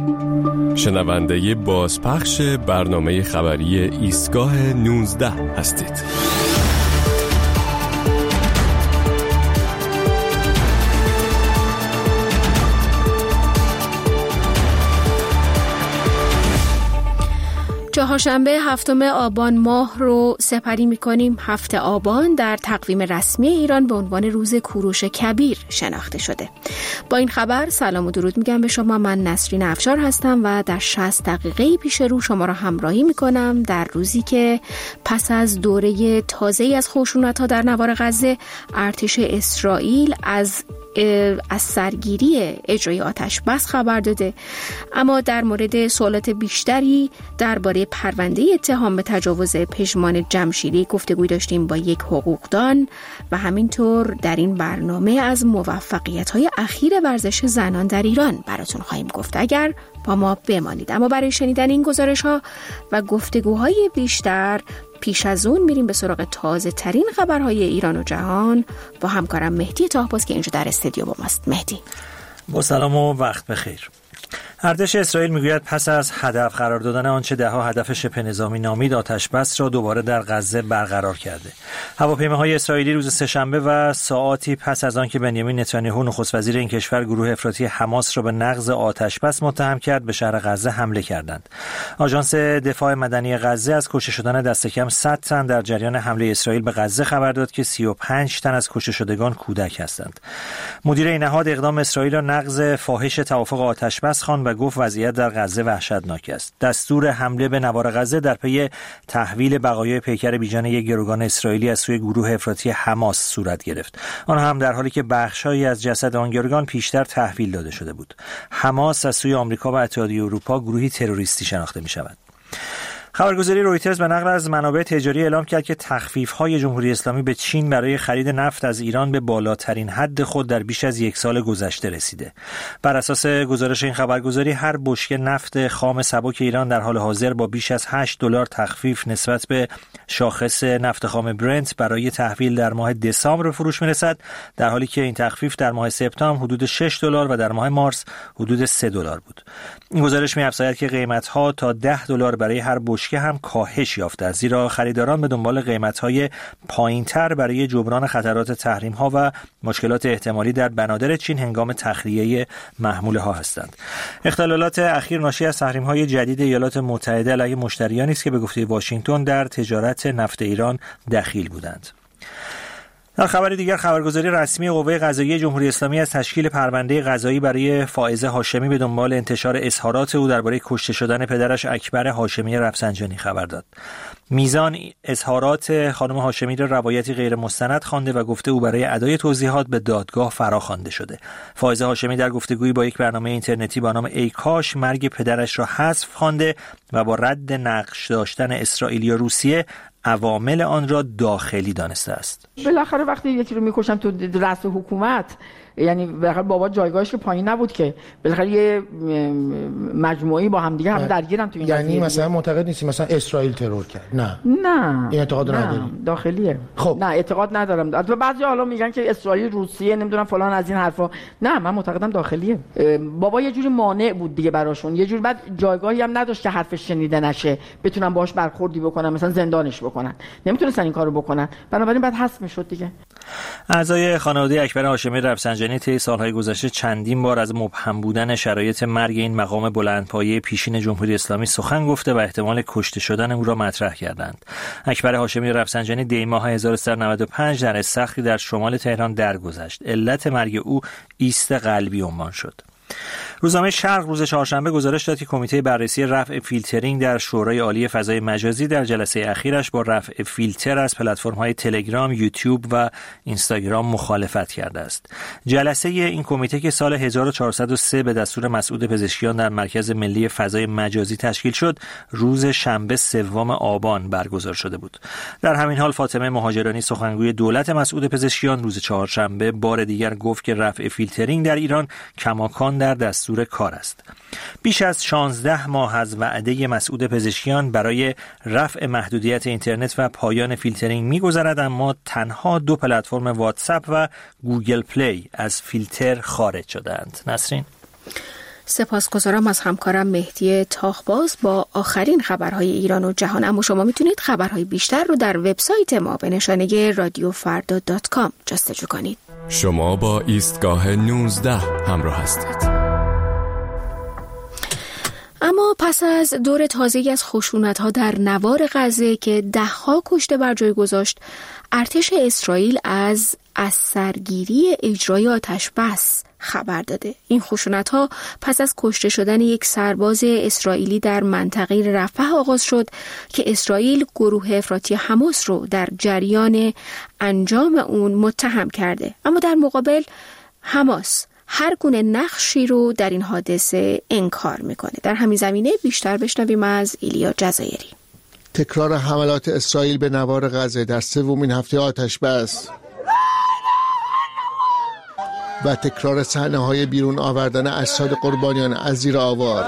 شنونده بازپخش برنامه خبری ایستگاه 19 هستید. چهارشنبه 7 آبان ماه رو سپری می‌کنیم. 7 آبان در تقویم رسمی ایران به عنوان روز کوروش کبیر شناخته شده. با این خبر سلام و درود میگم به شما. من نسرین افشار هستم و در 60 دقیقه پیش رو شما را همراهی می‌کنم در روزی که پس از دوره تازه‌ای از خشونت‌ها در نوار غزه، ارتش اسرائیل از سرگیری اجرای آتش بس خبر داده، اما در مورد سوالات بیشتری درباره پرونده اتهام به تجاوز پژمان جمشیدی گفتگوی داشتیم با یک حقوقدان و همینطور در این برنامه از موفقیت‌های اخیر ورزش زنان در ایران براتون خواهیم گفت. اگر با ما بمانید. اما برای شنیدن این گزارش‌ها و گفتگوهای بیشتر پیش از اون میریم به سراغ تازه ترین خبرهای ایران و جهان با همکارم مهدی طاهباز که اینجا در استودیو با ماست. مهدی، با سلام و وقت بخیر. ارتش اسرائیل میگوید پس از هدف قرار دادن آنچه دهها هدف شبه نظامی نامید، آتش بس را دوباره در غزه برقرار کرده. هواپیماهای اسرائیلی روز سه‌شنبه و ساعاتی پس از آنکه بنیامین نتانیاهو نخست وزیر این کشور گروه افراطی حماس را به نقض آتش بس متهم کرد، به شهر غزه حمله کردند. آژانس دفاع مدنی غزه از کشته شدن دست کم 100 تن در جریان حمله اسرائیل به غزه خبر داد که 35 تن از کشته شدگان کودک هستند. مدیر این نهاد اقدام اسرائیل را نقض فاحش توافق آتش بس خواند و گفت وضعیت در غزه وحشتناک است. دستور حمله به نوار غزه در پی تحویل بقایای پیکر بیجان یک گروگان اسرائیلی از سوی گروه افراطی حماس صورت گرفت. آن هم در حالی که بخش‌هایی از جسد آن گروگان پیشتر تحویل داده شده بود. حماس از سوی آمریکا و اتحادیه اروپا گروهی تروریستی شناخته می‌شود. خبرگزاری رویترز به نقل از منابع تجاری اعلام کرد که تخفیف‌های جمهوری اسلامی به چین برای خرید نفت از ایران به بالاترین حد خود در بیش از یک سال گذشته رسیده. بر اساس گزارش این خبرگزاری، هر بشکه نفت خام سبک ایران در حال حاضر با بیش از $8 تخفیف نسبت به شاخص نفت خام برنت برای تحویل در ماه دسامبر به فروش می‌رسد، در حالی که این تخفیف در ماه سپتامبر حدود $6 و در ماه مارس حدود $3 بود. این گزارش می‌افزاید که قیمت‌ها تا $10 برای هر بشکه هم کاهش یافته است، زیرا خریداران به دنبال قیمت‌های پایین‌تر برای جبران خطرات تحریم‌ها و مشکلات احتمالی در بنادر چین هنگام تخلیه محموله‌ها هستند. اختلالات اخیر ناشی از تحریم‌های جدید ایالات متحده علیه مشتریانی است که به گفته واشنگتن در تجارت نفت ایران دخیل بودند. در خبر دیگر، خبرگزاری رسمی قوه قضاییه جمهوری اسلامی از تشکیل پرونده قضایی برای فائزه هاشمی به دنبال انتشار اظهارات او درباره کشته شدن پدرش اکبر هاشمی رفسنجانی خبر داد. میزان اظهارات خانم هاشمی را روایتی غیر مستند خوانده و گفته او برای ادای توضیحات به دادگاه فراخوانده شده. فائزه هاشمی در گفتگویی با یک برنامه اینترنتی با نام ای کاش مرگ پدرش را حذف خوانده و با رد نقش داشتن اسرائیل و روسیه عوامل آن را داخلی دانسته است. بالاخره وقتی یکی رو میکشن تو رأس حکومت، یعنی بالاخره بابا جایگاهش که پایین نبود که، بالاخره یه مجموعی با هم دیگه هم درگیرن تو این یعنی قضیه. مثلا معتقد نیستی مثلا اسرائیل ترور کرد؟ نه این اعتقاد ندارم. داخلیه. خب نه اعتقاد ندارم. بعضی حالا میگن که اسرائیل روسیه نمیدونم فلان از این حرفا. نه، من معتقدم داخلیه. بابا یه جوری مانع بود دیگه براشون، یه جوری بعد جایگاهی هم نداشت که حرفش شنیده نشه، بتونن باهاش برخوردی بکنن، مثلا زندانش بکنن، نمیتونستن این کارو بکنن، بنابراین بعد حذف میشد دیگه. اعضای خانواده اکبر هاشمی رفسنجانی طی سالهای گذشته چندین بار از مبهم بودن شرایط مرگ این مقام بلندپایه پیشین جمهوری اسلامی سخن گفته و احتمال کشته شدن او را مطرح کردند. اکبر هاشمی رفسنجانی دی ماه 1395 در استخری در شمال تهران درگذشت. علت مرگ او ایست قلبی عنوان شد. روزنامه شرق روز چهارشنبه گزارش داد که کمیته بررسی رفع فیلترینگ در شورای عالی فضای مجازی در جلسه اخیرش با رفع فیلتر از پلتفرم‌های تلگرام، یوتیوب و اینستاگرام مخالفت کرده است. جلسه این کمیته که سال 1403 به دستور مسعود پزشکیان در مرکز ملی فضای مجازی تشکیل شد، روز شنبه 3 آبان برگزار شده بود. در همین حال فاطمه مهاجرانی سخنگوی دولت مسعود پزشکیان روز چهارشنبه بار دیگر گفت که رفع فیلترینگ در ایران کماکان در دستور کار است. بیش از 16 ماه از وعده مسعود پزشکیان برای رفع محدودیت اینترنت و پایان فیلترینگ می‌گذرد، اما تنها 2 پلتفرم واتساپ و گوگل پلی از فیلتر خارج شدند. نسرین؟ سپاسگزارم از همکارم مهدی تاخباز با آخرین خبرهای ایران و جهان. اما شما میتونید خبرهای بیشتر رو در وبسایت ما به نشانه radiofarda.com جستجو کنید. شما با ایستگاه 19 همراه هستید. اما پس از دور تازه‌ای از خشونت‌ها در نوار غزه که ده‌ها کشته بر جای گذاشت، ارتش اسرائیل از سرگیری اجرای آتش‌بس خبر داده. این خشونت‌ها پس از کشته شدن یک سرباز اسرائیلی در منطقه رفح آغاز شد که اسرائیل گروه افراطی حماس رو در جریان انجام اون متهم کرده. اما در مقابل حماس هر گونه نقشی رو در این حادثه انکار میکنه. در همین زمینه بیشتر بشنویم از ایلیا جزایری. تکرار حملات اسرائیل به نوار غزه در سومین هفته آتش‌بس و تکرار صحنه‌های بیرون آوردن اجساد قربانیان از زیر آوار،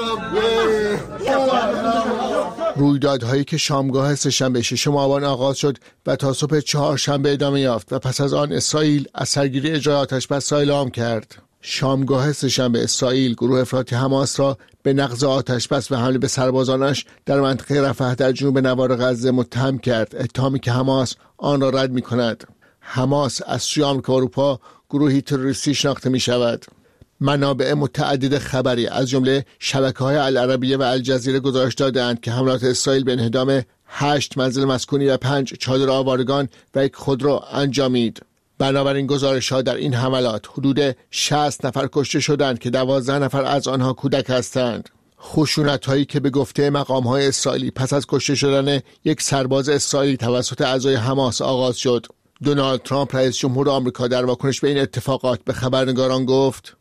رویدادهایی که شامگاه سه‌شنبه 6 آبان آغاز شد و تا صبح چهارشنبه ادامه یافت و پس از آن اسرائیل از سرگیری اجرای آتش‌بس را اعلام کرد. شامگاه سه‌شنبه اسرائیل گروه افراطی حماس را به نقض آتش‌بس و حمله به سربازانش در منطقه رفح در جنوب نوار غزه متهم کرد، اتهامی که حماس آن را رد می‌کند. حماس از سوی آمریکا و اروپا گروهی تروریستی شناخته می‌شود. منابع متعدد خبری از جمله شبکه‌های العربیه و الجزیره گزارش دادند که حملات اسرائیل به انهدام 8 منزل مسکونی و 5 چادر آوارگان و یک خودرو انجامید. بنابراین گزارش‌ها در این حملات حدود 60 نفر کشته شدند که 12 نفر از آنها کودک هستند. خشونت‌هایی که به گفته مقام‌های اسرائیلی پس از کشته شدن یک سرباز اسرائیلی توسط اعضای حماس آغاز شد. دونالد ترامپ رئیس جمهور آمریکا در واکنش به این اتفاقات به خبرنگاران گفت: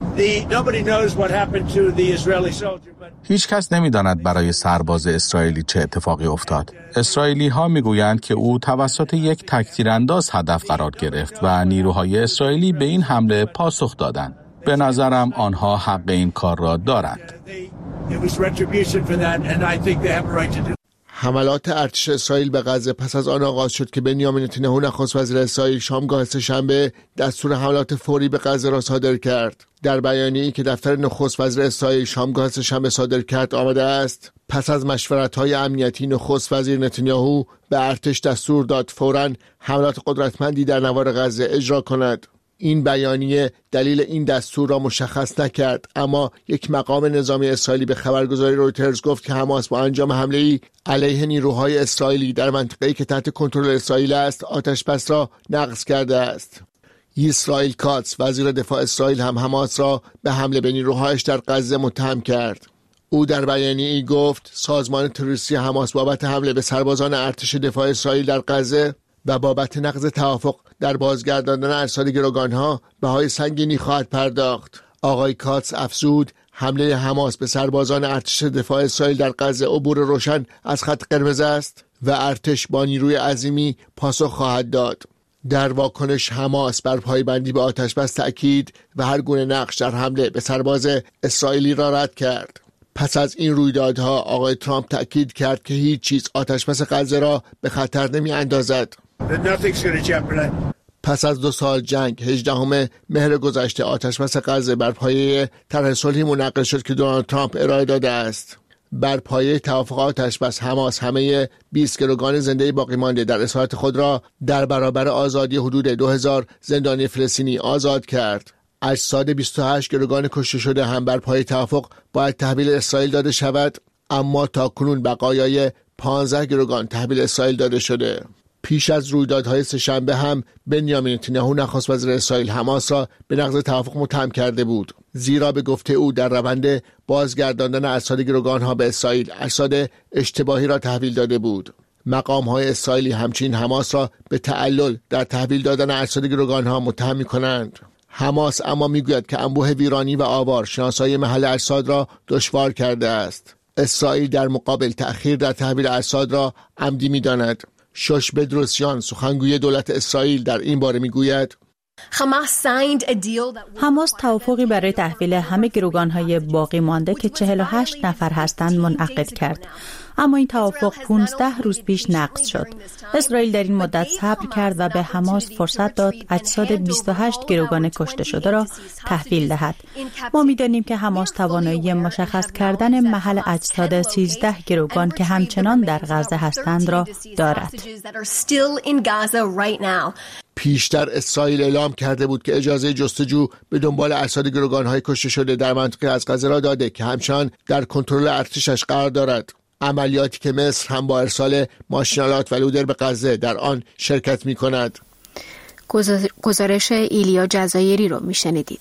هیچ کس نمی‌داند برای سرباز اسرائیلی چه اتفاقی افتاد. اسرائیلی‌ها می‌گویند که او توسط یک تکتیرانداز هدف قرار گرفت و نیروهای اسرائیلی به این حمله پاسخ دادند. به نظرم آنها حق این کار را دارند. حملات ارتش اسرائیل به غزه پس از آن آغاز شد که بنیامین نتانیاهو نخست وزیر اسرائیل شامگاه سه‌شنبه دستور حملات فوری به غزه را صادر کرد. در بیانیه‌ای که دفتر نخست وزیر اسرائیل شامگاه سه‌شنبه صادر کرد آمده است: پس از مشورت‌های امنیتی نخست وزیر نتانیاهو به ارتش دستور داد فوراً حملات قدرتمندی در نوار غزه اجرا کند. این بیانیه دلیل این دستور را مشخص نکرد، اما یک مقام نظامی اسرائیلی به خبرگزاری رویترز گفت که حماس با انجام حمله‌ای علیه نیروهای اسرائیلی در منطقه‌ای که تحت کنترل اسرائیل است آتش‌بس را نقض کرده است. اسرائیل کاتس وزیر دفاع اسرائیل هم حماس را به حمله به نیروهایش در غزه متهم کرد. او در بیانیه‌ای گفت سازمان تروریستی حماس بابت حمله به سربازان ارتش دفاع اسرائیل در غزه و بابت نقض توافق در بازگرداندن اجساد گروگانها بهای سنگینی خواهد پرداخت. آقای کاتس افزود حمله حماس به سربازان ارتش دفاع اسرائیل در غزه عبور روشن از خط قرمز است و ارتش با نیروی عظیمی پاسخ خواهد داد. در واکنش حماس بر پایبندی به آتش‌بس تأکید و هر گونه نقش در حمله به سرباز اسرائیلی را رد کرد. پس از این رویدادها آقای ترامپ تأکید کرد که هیچ چیز آتش‌بس غزه را به خطر نمی اندازد. پس از 2 سال جنگ 18 مهر گذشته آتش‌بس غزه بر پایه طرح صلحی منعقد شد که دونالد ترامپ ارائه داده است. بر پایه توافق آتش‌بس حماس همه 20 گروگان زنده باقی مانده در اسارت خود را در برابر آزادی حدود 2000 زندانی فلسطینی آزاد کرد. اجساد 28 گروگان کشته شده هم بر پایه توافق باید تحویل اسرائیل داده شود، اما تاکنون بقایای 15 گروگان تحویل اسرائیل داده شده. پیش از رویدادهای سه‌شنبه هم بنیامین نتانیاهو نخست وزیر اسرائیل حماس را به نقض توافق متهم کرده بود، زیرا به گفته او در روند بازگرداندن اجساد گروگانها به اسرائیل اجساد اشتباهی را تحویل داده بود. مقام‌های اسرائیلی همچنین حماس را به تعلل در تحویل دادن اجساد گروگانها متهم می‌کنند. حماس اما میگوید که انبوه ویرانی و آوار شناسایی محل اجساد را دشوار کرده است. اسرائیل در مقابل تأخیر در تحویل اجساد را عمدی می‌داند. شوش بدروسیان سخنگوی دولت اسرائیل در این باره میگوید: حماس توافقی برای تحویل همه گروگان‌های باقی مانده که 48 نفر هستند منعقد کرد. اما این توافق 15 روز پیش نقض شد. اسرائیل در این مدت صبر کرد و به حماس فرصت داد اجساد 28 گروگان کشته شده را تحویل دهد. ما می‌دانیم که حماس توانایی مشخص کردن محل اجساد 13 گروگان که همچنان در غزه هستند را دارد. پیشتر اسرائیل اعلام کرده بود که اجازه جستجو به دنبال اجساد گروگان‌های کشته شده در منطقه از غزه را داده که همچنان در کنترل ارتشش قرار دارد. عملیاتی که مصر هم با ارسال ماشینالات و لودر به غزه در آن شرکت می کند. گزارش ایلیا جزایری رو می شنیدید.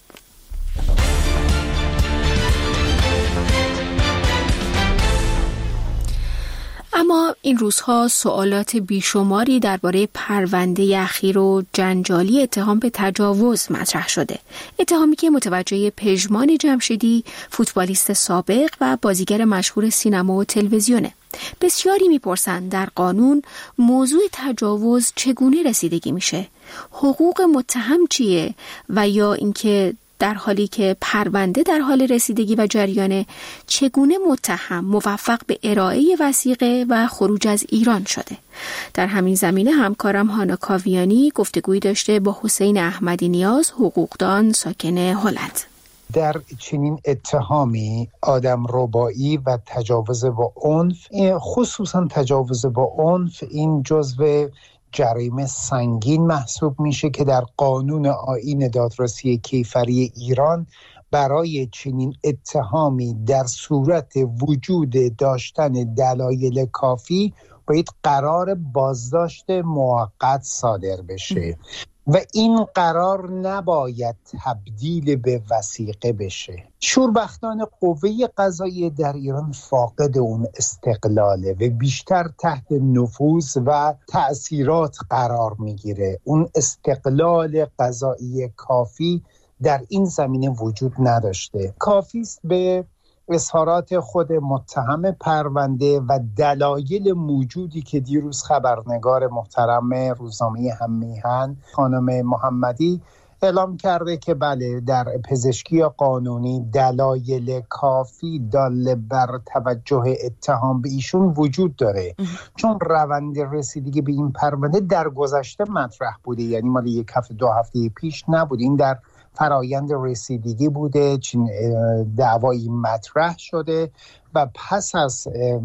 اما این روزها سوالات بیشماری درباره پرونده اخیر و جنجالی اتهام به تجاوز مطرح شده. اتهامی که متوجه پژمان جمشیدی، فوتبالیست سابق و بازیگر مشهور سینما و تلویزیونه. بسیاری میپرسند در قانون موضوع تجاوز چگونه رسیدگی میشه؟ حقوق متهم چیه؟ و یا اینکه در حالی که پرونده در حال رسیدگی و جریانه چگونه متهم موفق به ارائه وثیقه و خروج از ایران شده؟ در همین زمینه همکارم هانا کاویانی گفتگویی داشته با حسین احمدی نیاز، حقوقدان ساکن هلند. در چنین اتهامی آدمربایی و تجاوز با عنف، خصوصا تجاوز با عنف، این جزو جریمه سنگین محسوب میشه که در قانون آیین دادرسی کیفری ایران برای چنین اتهامی در صورت وجود داشتن دلایل کافی باید قرار بازداشت موقت صادر بشه و این قرار نباید تبدیل به وثیقه بشه. شوربختانه قوه قضاییه در ایران فاقد اون استقلاله و بیشتر تحت نفوذ و تأثیرات قرار میگیره. اون استقلال قضایی کافی در این زمینه وجود نداشته. کافیست به اظهارات خود متهم پرونده و دلایل موجودی که دیروز خبرنگار محترم روزنامه هم‌میهن خانم محمدی اعلام کرده که بله، در پزشکی قانونی دلایل کافی دال بر توجه اتهام به ایشون وجود داره، چون روند رسیدگی به این پرونده در گذشته مطرح بوده، یعنی مال یک هفته دو هفته پیش نبود. این در فرایند رسیدگی بوده، چین دعوایی مطرح شده و پس از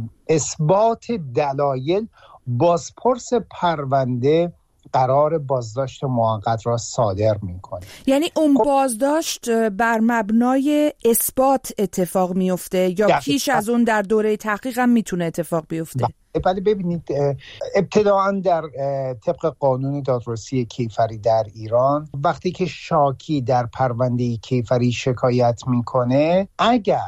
اثبات دلایل بازپرس پرونده قرار بازداشت موقت را صادر میکنه. یعنی اون بازداشت بر مبنای اثبات اتفاق میفته یا پیش از اون در دوره تحقیق هم میتونه اتفاق بیفته؟ بله، ببینید، ابتداعاً در طبق قانون دادرسی کیفری در ایران وقتی که شاکی در پرونده کیفری شکایت میکنه، اگر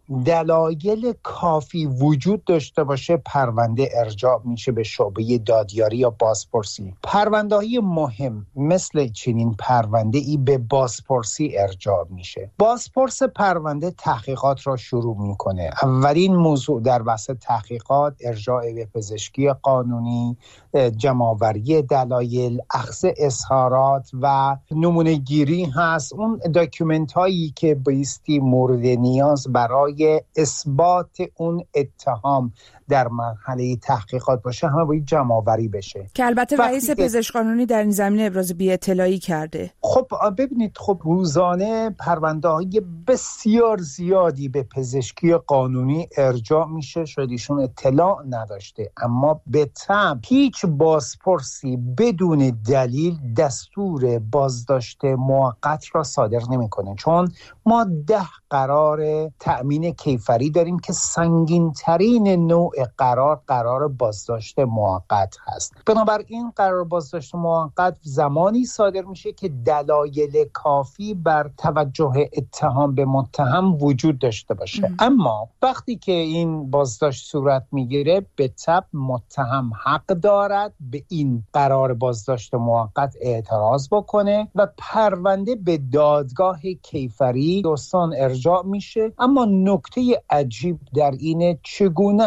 دلایل کافی وجود داشته باشه پرونده ارجاع میشه به شعبه دادیاری یا بازپرسی. پرونده‌های مهم مثل چنین پرونده‌ای به بازپرسی ارجاع میشه. بازپرس پرونده تحقیقات را شروع میکنه. اولین موضوع در بحث تحقیقات ارجاع به پزشکی قانونی، جمع‌آوری دلایل، اخذ اظهارات و نمونه گیری هست. اون داکیومنت هایی که بایستی مورد نیاز برای اثبات اون اتهام در مرحله تحقیقات باشه همه باید جمع آوری بشه، که البته رئیس پزشک قانونی در این زمینه ابراز بی‌اطلاعی کرده. خب ببینید، روزانه پرونده‌های بسیار زیادی به پزشکی قانونی ارجاع میشه، شاید ایشون اطلاع نداشته، اما به طبع هیچ بازپرسی بدون دلیل دستور بازداشت موقت را صادر نمیکنه، چون ما 10 قرار تأمین کیفری داریم که سنگین ترین نوع قرار بازداشت موقت هست. بنابراین قرار بازداشت موقت زمانی صادر میشه که دلایل کافی بر توجه اتهام به متهم وجود داشته باشه. اما وقتی که این بازداشت صورت میگیره، به طبع متهم حق دارد به این قرار بازداشت موقت اعتراض بکنه و پرونده به دادگاه کیفری دوستان ارجاع میشه. اما نکته عجیب در اینه چگونه هست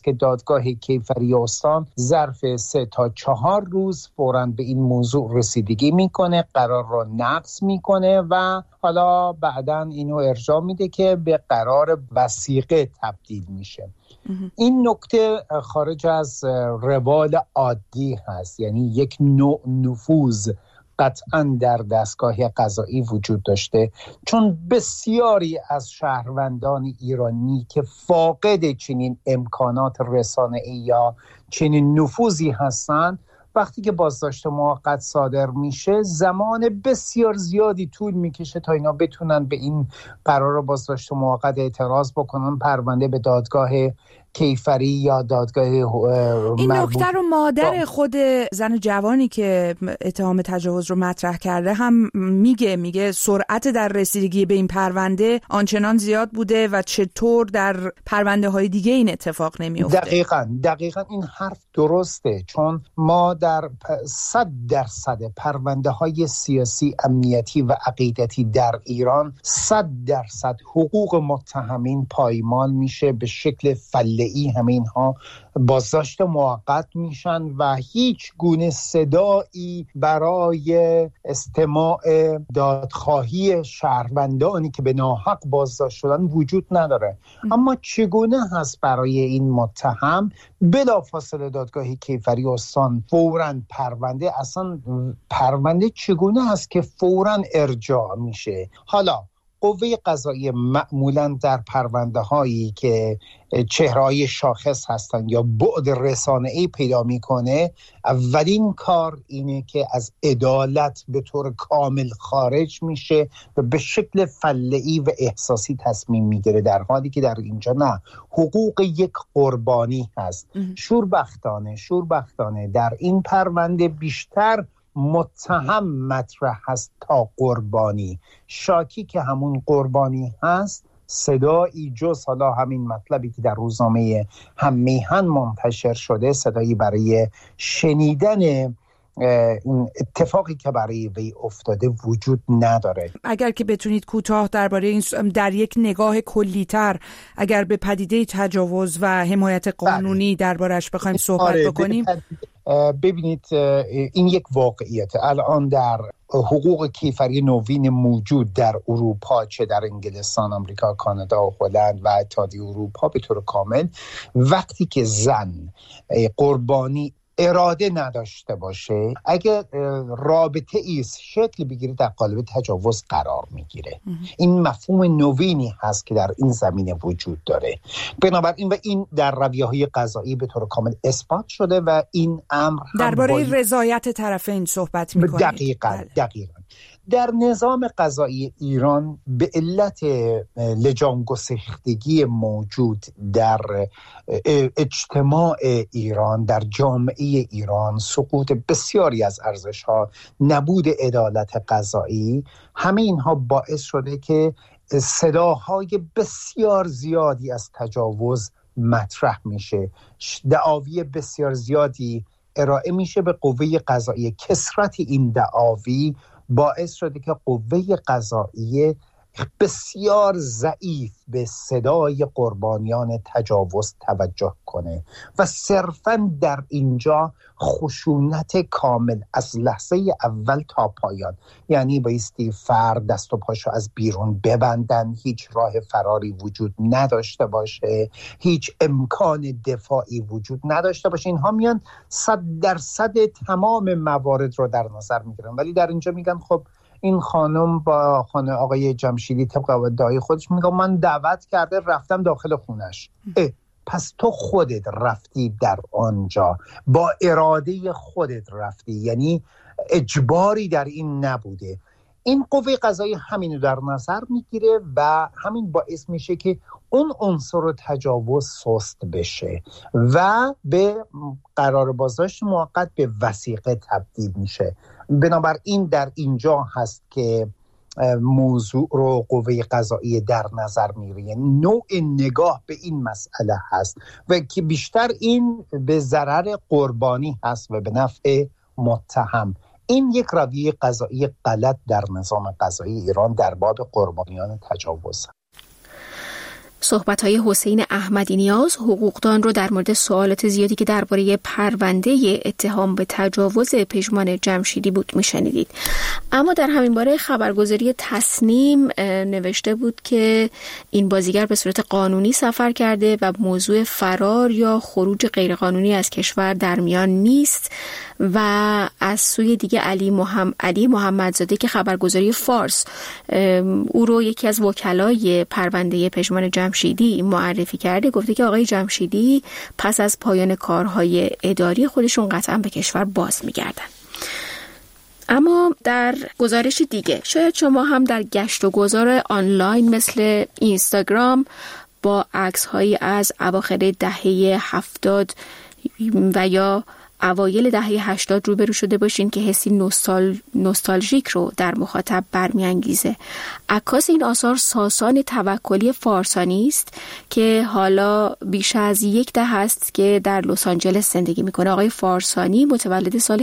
که دادگاه کیفری استان ظرف 3 تا 4 روز فوراً به این موضوع رسیدگی میکنه، قرار را نقض میکنه و حالا بعداً اینو ارجاع میده که به قرار وثیقه تبدیل میشه. این نکته خارج از روال عادی هست، یعنی یک نوع نفوذ قطعاً در دستگاه قضایی وجود داشته، چون بسیاری از شهروندان ایرانی که فاقد چنین امکانات رسانه‌ای یا چنین نفوذی هستند، وقتی که بازداشت موقت صادر میشه زمان بسیار زیادی طول میکشه تا اینا بتونن به این قرار بازداشت موقت اعتراض بکنن، پرونده به دادگاه کیفری یا دادگاه این نکته رو مادر خود زن جوانی که اتهام تجاوز رو مطرح کرده هم میگه سرعت در رسیدگی به این پرونده آنچنان زیاد بوده و چطور در پرونده های دیگه این اتفاق نمیفته. دقیقاً این حرف درسته، چون ما در 100% پرونده های سیاسی، امنیتی و عقیدتی در ایران 100% حقوق متهمین پایمال میشه، به شکل فله‌ای همه اینها بازداشت موقت میشن و هیچ گونه صدایی برای استماع دادخواهی شهروندانی که به ناحق بازداشت شدن وجود نداره. اما چگونه هست برای این متهم بلافاصله دادگاه کیفری استان فوراً پرونده چگونه هست که فوراً ارجاع میشه؟ حالا قوه قضاییه معمولاً در پرونده هایی که چهره‌های شاخص هستن یا بعد رسانه‌ای پیدا میکنه، اولین کار اینه که از عدالت به طور کامل خارج میشه و به شکل فله‌ای و احساسی تصمیم میگیره، در حالی که در اینجا نه، حقوق یک قربانی هست. شوربختانه در این پرونده بیشتر متهم مطرح هست تا قربانی. شاکی که همون قربانی هست صدایی جز حالا همین مطلبی که در روزنامه هم‌میهن منتشر شده، صدایی برای شنیدن این اتفاقی که برای وی افتاده وجود نداره. اگر که بتونید کوتاه درباره این در یک نگاه کلی‌تر اگر به پدیده تجاوز و حمایت قانونی دربارش بخوایم صحبت بکنیم. ببینید این یک واقعیت. الان در حقوق کیفری نوین موجود در اروپا، چه در انگلستان، آمریکا، کانادا و هلند و اتحادیه اروپا به طور کامل، وقتی که زن قربانی اراده نداشته باشه، اگه رابطه ایست شکل بگیره، در قالب تجاوز قرار میگیره. این مفهوم نوینی هست که در این زمینه وجود داره. بنابراین و این در رویه‌های قضایی به طور کامل اثبات شده و این امر درباره رضایت طرفین صحبت می‌کنید. دقیقاً. در نظام قضایی ایران به علت لجام گسیختگی موجود در اجتماع ایران، در جامعه ایران، سقوط بسیاری از ارزش‌ها، نبود عدالت قضایی، همه اینها باعث شده که صداهای بسیار زیادی از تجاوز مطرح میشه، دعاوی بسیار زیادی ارائه میشه به قوه قضاییه. کثرت این دعاوی باعث شده که قوه قضاییه بسیار ضعیف به صدای قربانیان تجاوز توجه کنه و صرفاً در اینجا خشونت کامل از لحظه اول تا پایان، یعنی بایستی فرد دست و پاشو از بیرون ببندن، هیچ راه فراری وجود نداشته باشه، هیچ امکان دفاعی وجود نداشته باشه. اینها میان 100% تمام موارد رو در نظر میگیرن، ولی در اینجا میگن خب این خانم با خانه آقای جمشیدی طبق ادعای خودش میگه من دعوت کرده رفتم داخل خونش. پس تو خودت رفتی در آنجا، با اراده خودت رفتی، یعنی اجباری در این نبوده. این قوه قضایی همینو در نظر میگیره و همین باعث میشه که اون عنصر تجاوز سست بشه و به قرار بازداشت موقت به وثیقه تبدیل میشه. بنابراین در اینجا هست که موضوع رو قوه قضایی در نظر میگیره، یعنی نوع نگاه به این مسئله هست و که بیشتر این به ضرر قربانی هست و به نفع متهم. این یک رویه قضایی غلط در نظام قضایی ایران در باب قربانیان تجاوز. صحبت‌های حسین احمدی نیاز حقوقدان رو در مورد سوالات زیادی که درباره پرونده اتهام به تجاوز پژمان جمشیدی بود میشنیدید. اما در همین باره خبرگزاری تصنیم نوشته بود که این بازیگر به صورت قانونی سفر کرده و موضوع فرار یا خروج غیرقانونی از کشور در میان نیست. و از سوی دیگه علی محمدزاده که خبرگزاری فارس او رو یکی از وکلای پرونده پژمان جمشیدی معرفی کرده، گفته که آقای جمشیدی پس از پایان کارهای اداری خودشون قطعا به کشور باز میگردن. اما در گزارش دیگه، شاید شما هم در گشت و گذار آنلاین مثل اینستاگرام با عکس‌هایی از اواخر دهه 70 و یا اوایل دهه 80 روبرو شده باشین که حسی نوستالژیک رو در مخاطب برمیانگیزه. عکاس این آثار ساسان توکلی فارسانی است که حالا بیش از 10 دهه است که در لس آنجلس زندگی میکنه. آقای فارسانی متولد سال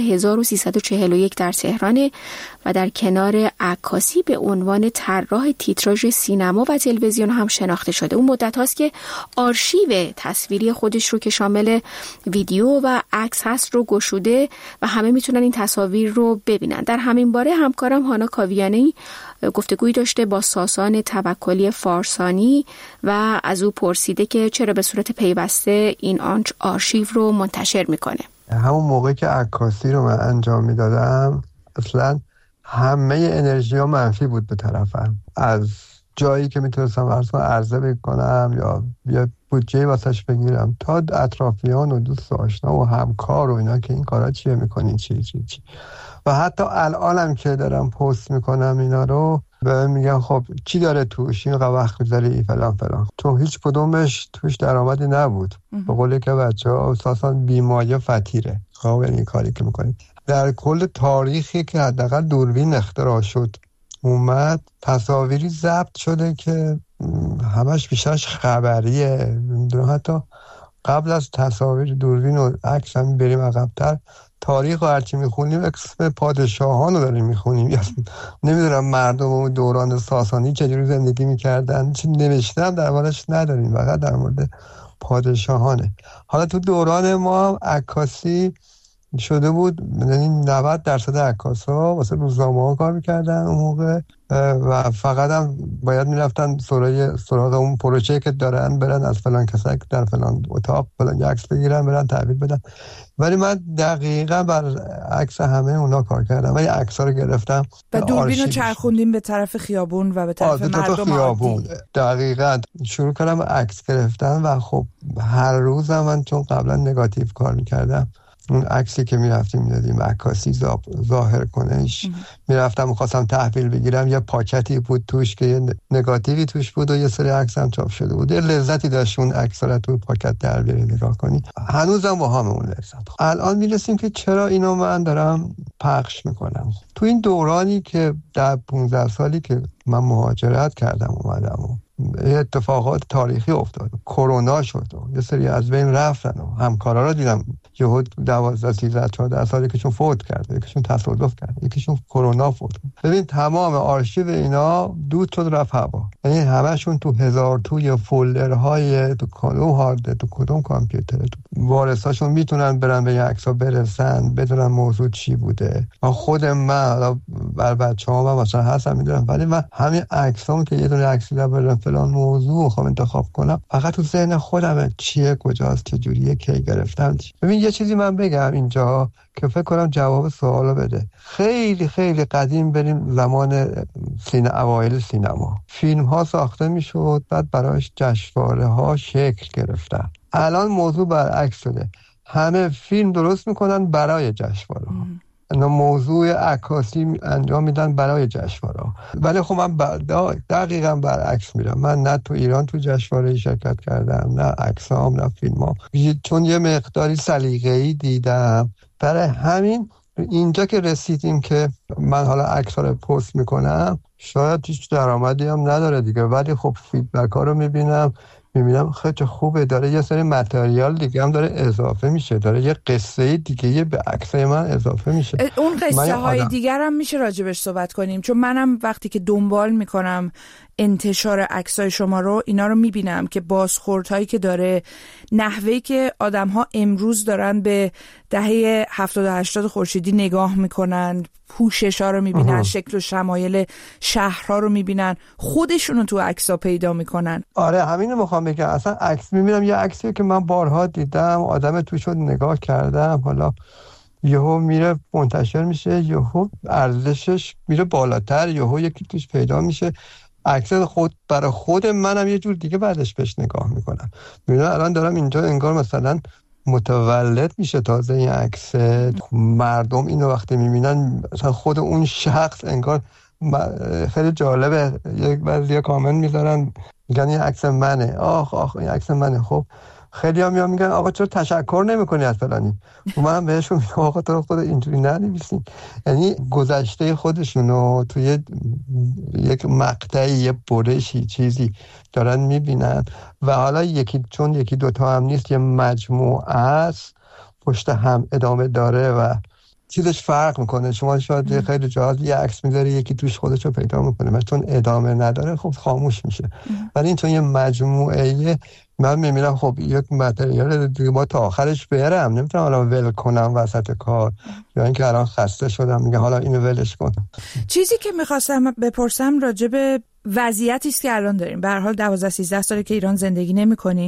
1341 در تهران و در کنار عکاسی به عنوان طراح تیتراژ سینما و تلویزیون هم شناخته شده. اون مدت هاست که آرشیو تصویری خودش رو که شامل ویدیو و عکس هست رو گشوده و همه میتونن این تصاویر رو ببینن. در همین باره همکارم هانا کاویانی گفتگویی داشته با ساسان توکلی فارسانی و از او پرسیده که چرا به صورت پیوسته این آرشیو رو منتشر میکنه. همون موقع که عکاسی رو من انجام میدادم اصلا همه انرژی ها منفی بود به طرفم. از جایی که میتونستم عرضه بکنم یا بودجه واسش بگیرم تا اطرافیان و دوست آشنا و همکار و اینا که این کارا چیه میکنین چی و حتی الانم که دارم پست میکنم اینا رو به میگن خب چی داره توش، این وقت میذاری فلان تو هیچ کدومش توش درآمدی نبود. به قولی که بچه‌ها اساساً بیمایه فتیره. خب این کاری که میکنید در کل تاریخی که حداقل دوربین اختراع شد اومد تصاویری ضبط شده که همش بیشترش خبریه. نمیدونم حتی قبل از تصاویر دوربین و عکس هم بریم عقب‌تر تاریخ و هرچی میخونیم اسم پادشاهان رو داریم میخونیم. نمیدونم مردم و دوران ساسانی چجوری زندگی میکردن چی نوشتن در موردش نداریم، فقط در مورد پادشاهانه. حالا تو دوران ما عکاسی شده بود، یعنی 90% عکاس‌ها واسه روزنامه‌ها کار می‌کردن اون موقع و فقط هم باید می‌رفتن سراغ اون پروژه‌ای که دارن برن از فلان کسایی که در فلان اتاق فلان عکس بگیرن برن تحویل بدن. ولی من دقیقاً بر عکس همه اونا کار کردم و این عکس‌ها رو گرفتم و دوربین رو چرخوندیم به طرف خیابون و به طرف مردم عادی. دقیقاً شروع کردم عکس گرفتن و خب هر روز من چون قبلا نگاتیو کار می‌کردم اون عکسی که میرفتیم میدادیم عکاسی ظاهر کنش، میرفتم میخواستم تحویل بگیرم یه پاکتی بود توش که یه نگاتیوی توش بود و یه سری عکس هم چاپ شده بود. یه لذتی داشت اون عکس‌ها رو تو پاکت در بیاری نگاه کنی. هنوزم با هم اون لذت. الان میرسیم که چرا اینو من دارم پخش میکنم. تو این دورانی که در 15 سالی که من مهاجرت کردم اومدم و اتفاقات تاریخی افتاد، کرونا شد و یه سری از بین رفتن و همکارا رو دیدم یهو 12 13 14 سالی که چون فوت کرده، یکیشون تصادف کرد، یکیشون کرونا فوت. ببین تمام آرشیو اینا دود شد رفت هوا. یعنی همشون تو هزار توی فولدرهای تو کدوم هارد تو کدوم کامپیوتر تو وارثاشون میتونن برن به این عکس‌ها برسن بدونن موضوع چی بوده. خود من بر بچه‌ها مثلا هستم میدونم، ولی من همین عکسام که یه دونه عکسی دارم فلان موضوع خواهم انتخاب کنم فقط تو ذهن خودمه چیه کجاست چه جوریه کی گرفتم. ببین یه چیزی من بگم اینجا که فکر کنم جواب سوالو بده. خیلی خیلی قدیم بریم زمان اوایل سینما، فیلم ها ساخته میشد بعد براش جشنواره ها شکل گرفتن. الان موضوع برعکس شده، همه فیلم درست میکنن برای جشنواره ها. موضوع عکاسی انجام میدن برای جشنواره. ولی خب من دقیقاً برعکس میرم. من نه تو ایران تو جشنواره شرکت کردم، نه عکسام نه فیلمام، چون یه مقداری سلیقه‌ای دیدم. برای همین اینجا که رسیدیم که من حالا عکس‌ها رو پست میکنم، شاید هیچ درآمدی هم نداره دیگه، ولی خب فیدبک‌ها رو میبینم خیلی خوبه، داره یه سری متریال دیگه هم داره اضافه میشه، داره یه قصه دیگه به عکسای من اضافه میشه. اون قصه های دیگر هم میشه راجبش صحبت کنیم، چون منم وقتی که دنبال میکنم انتشار عکسای شما رو اینا رو میبینم که بازخوردهایی که داره، نحوهی که آدم‌ها امروز دارن به دهه 70 و 80 خورشیدی نگاه میکنن، پوشش‌ها رو میبینن، شکل و شمایل شهرها رو میبینن، خودشونو تو عکس‌ها پیدا میکنن. آره همینو میخوام بگم. اصلا عکس میبینم، یه عکسی که من بارها دیدم، آدم توش رو نگاه کردم، حالا یهو میره منتشر میشه، یهو ارزشش میره بالاتر، یهو یکی توش پیدا میشه. عکس خود برای خود منم یه جور دیگه بعدش بهش نگاه میکنم. میبینم الان دارم اینجا انگار مثلا متولد میشه تازه این عکس. مردم اینو وقتی میبینن مثلا خود اون شخص انگار خیلی جالبه. یک بعضی کامنت میذارن میگن این عکس منه، آخ این عکس منه. خب خیلی هم میگن آقا چرا تشکر نمیکنی از فلانی؟ منم بهشون میگم آقا تو خود اینجوری ننویسین. یعنی گذشته خودشونو توی یک مقطعی، یه برشی چیزی دارن میبینن و حالا چون یکی دوتا هم نیست، یه مجموعه است پشت هم ادامه داره و چیزش فرق میکنه. شما شاید خیلی جاها یه عکس میذاری یکی توش خودشو پیدا میکنه، مثلا چون ادامه نداره خب خاموش میشه. ولی این چون یه مجموعه، من میبینم خب یک متریال دیگه با تا آخرش برم، نمیتونم حالا ول کنم وسط کار یا اینکه الان خسته شدم میگه حالا اینو ولش کن. چیزی که میخواستم بپرسم راجع به وضعیتی است که الان داریم. به هر حال 12-13 ساله که ایران زندگی نمی‌کنین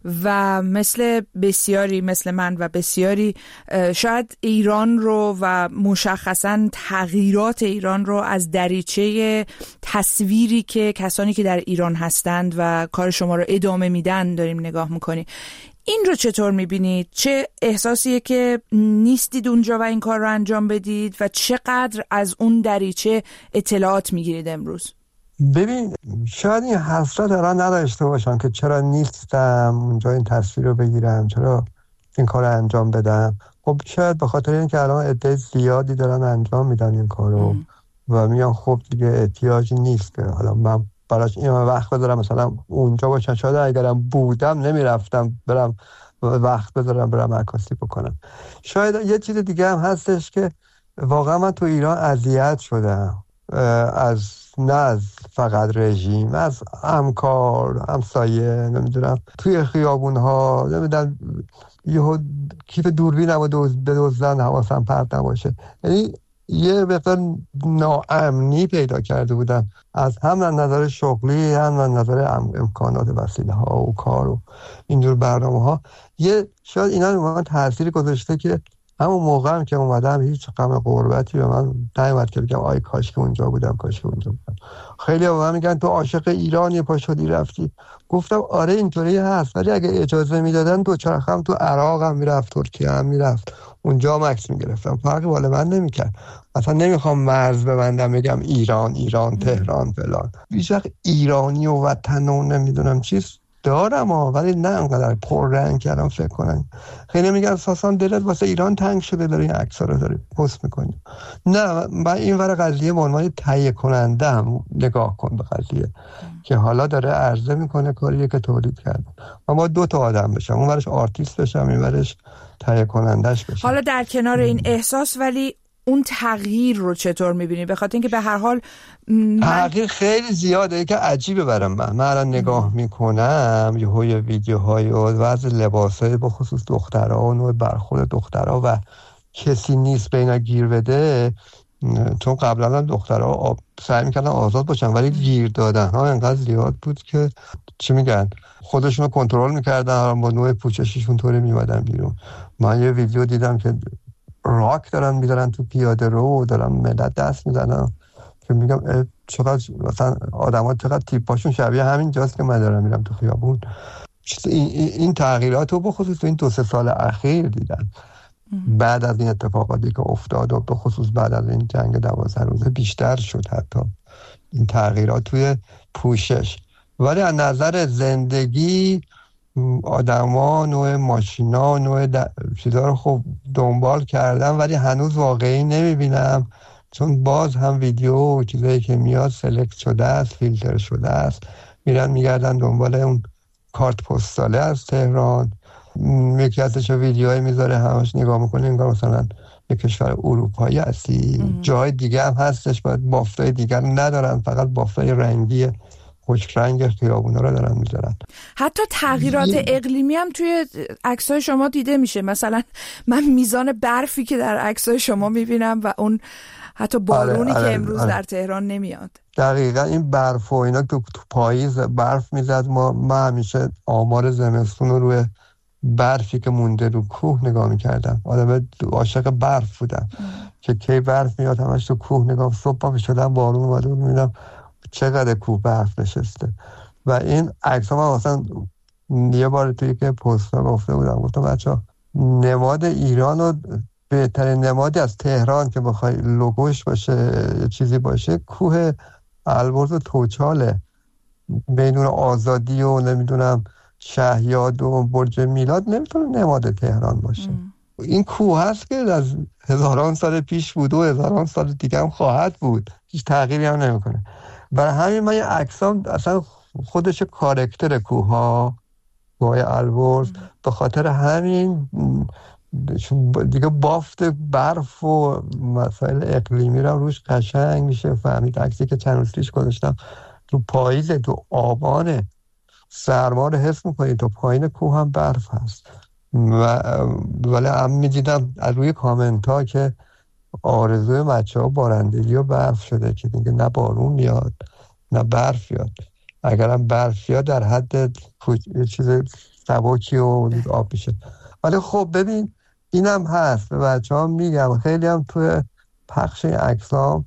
و مثل بسیاری، مثل من و بسیاری، شاید ایران رو و مشخصاً تغییرات ایران رو از دریچه تصویری که کسانی که در ایران هستند و کار شما رو ادامه میدن داریم نگاه می‌کنیم. این رو چطور می‌بینید؟ چه احساسیه که نیستید اونجا و این کار رو انجام بدید و چقدر از اون دریچه اطلاعات می‌گیرید امروز؟ ببین شاید این حسرت الان نداشته باشم که چرا نیستم اونجا این تصویر رو بگیرم، چرا این کار رو انجام بدم. خب شاید به خاطر اینکه الان عده زیادی دارن انجام میدن این کار رو و میگن خب دیگه احتیاجی نیست که حالا من براش این وقت بذارم مثلا اونجا باشم. شاید اگرم بودم نمیرفتم برم وقت بذارم برم عکاسی بکنم. شاید یه چیز دیگه هم هستش که واقعا من تو ایران اذیت شدم نه از فقط رژیم، از همکار، همسایه، نمیدونم توی خیابون‌ها، نمیدونم یهو کیف دوربینم رو بدزدن حواسم پرت نباشه. یعنی یه بقدر ناامنی پیدا کرده بودم از هم نظر شغلی، هم نظر امکانات وسیله ها و کار و اینجور برنامه ها. شاید اینا رو من تاثیر گذاشته که همون موقع هم که اومدم هیچ غم غربتی به من نیومد که بگم آی کاش که اونجا بودم، کاش که اونجا بودم. خیلی به من میگن تو عاشق ایرانی پا شدی رفتی. گفتم آره اینطوری هست، ولی اگه اجازه میدادن دوچرخم تو عراق هم میرفت، ترکیه هم میرفت، اونجا هم عکس میگرفتم، فرقی بالا من نمیکرد. اصلا نمیخوام مرز ببندم بگم ایران تهران فلان. هیچ وقت ایرانی و وطن و نمیدونم چیز دارم ولی نه انقدر پررنگ کردم فکر کنن. خیلی میگن اساسا دلت واسه ایران تنگ شده داری این عکس‌ها رو داری پست میکنی. نه، من این ور قضیه به عنوان تهیه کننده هم نگاه کن به قضیه که حالا داره عرضه میکنه کاریه که تولید کرده. من با دو تا آدم بشم، اون ورش آرتیست بشم، این ورش تهیه کنندش بشم. حالا در کنار این احساس ولی اون تغییر رو چطور میبینی؟ به خاطر اینکه به هر حال تغییر خیلی زیاده که عجیبه برام. من الان نگاه میکنم یه ویدیوهای و وضع لباسای به خصوص دخترها و نوع برخورد دخترها و کسی نیست به اینا گیر بده. چون قبلا دخترها سعی میکردن آزاد باشن ولی گیر دادن ها انقدر زیاد بود که چی میگن خودشون رو کنترل میکردن، با نوع پوشششون طوری میومدن بیرون. من یه ویدیو دیدم که راک دارن میدارن تو پیاده رو، دارن ملت دست میزنن که میگم چقدر مثلا آدم‌ها چقدر تیپاشون شبیه همین جاست که من دارم میرم تو خیابون. این تغییرات رو بخصوص این 2-3 سال اخیر دیدن بعد از این اتفاقاتی که افتاد و بخصوص بعد از این جنگ 12 روزه بیشتر شد حتی این تغییرات توی پوشش. ولی از نظر زندگی آدما نوع ماشینا نوع چیزا رو خب دنبال کردم ولی هنوز واقعی نمیبینم، چون باز هم ویدیو و چیزایی که میاد سلکت شده است، فیلتر شده است، میرن میگردن دنبال اون کارت پستاله از تهران. یکی ازش ویدیوهایی میذاره همش نگاه میکنه انگار مثلا یک کشور اروپایی هستی. جای دیگه هم هستش باید بافتای دیگر ندارن، فقط بافتای رنگی خوش رنگ خیابونا رو دارن میذارن. حتی تغییرات اقلیمی هم توی عکسای شما دیده میشه. مثلا من میزان برفی که در عکسای شما میبینم و اون حتی بارونی که امروز در تهران نمیاد. دقیقا این برف و اینا تو پاییز برف میزد. من همیشه آمار زمستون رو روی برفی که مونده رو کوه نگاه میکردم. آدم عاشق برف بودم که کی برف میاد همش تو کوه نگاه. صبح پا میشدم بارون اومده بود میبینم چقدر کوه برف نشسته. و این عکس ها من مثلا یه بار توی که پستا گفته بودم، گفتم بچه‌ها نماد ایران و بهترین نمادی از تهران که بخوای لوگوش باشه یه چیزی باشه کوه البرز و توچاله. بدون آزادی و نمیدونم شهیاد و برج میلاد نمیتونه نماد تهران باشه. این کوه هست که از هزاران سال پیش بود و هزاران سال دیگه هم خواهد بود، هیچ تغییری هم نمیکنه. برای همین من این عکسام اصلا خودش کاراکتر کوه ها کوه البرز، به خاطر همین دیگه بافت برف و مسائل اقلیمی رو روش قشنگ میشه فهمید. عکسی که چند روز پیش گذاشتم تو پاییز تو آبانه، سرما رو حس میکنی، تو پایین کوه هم برف هست. ولی هم میدیدم از روی کامنت ها که آرزوی بچه ها بارندگی و برف شده که دیگه نه بارون میاد نه برف یاد. اگرم برف یاد در حد یه چیز سبکی و آب میشه. ولی خب ببین اینم هست، به بچه ها میگم خیلی هم توی پخش این عکسام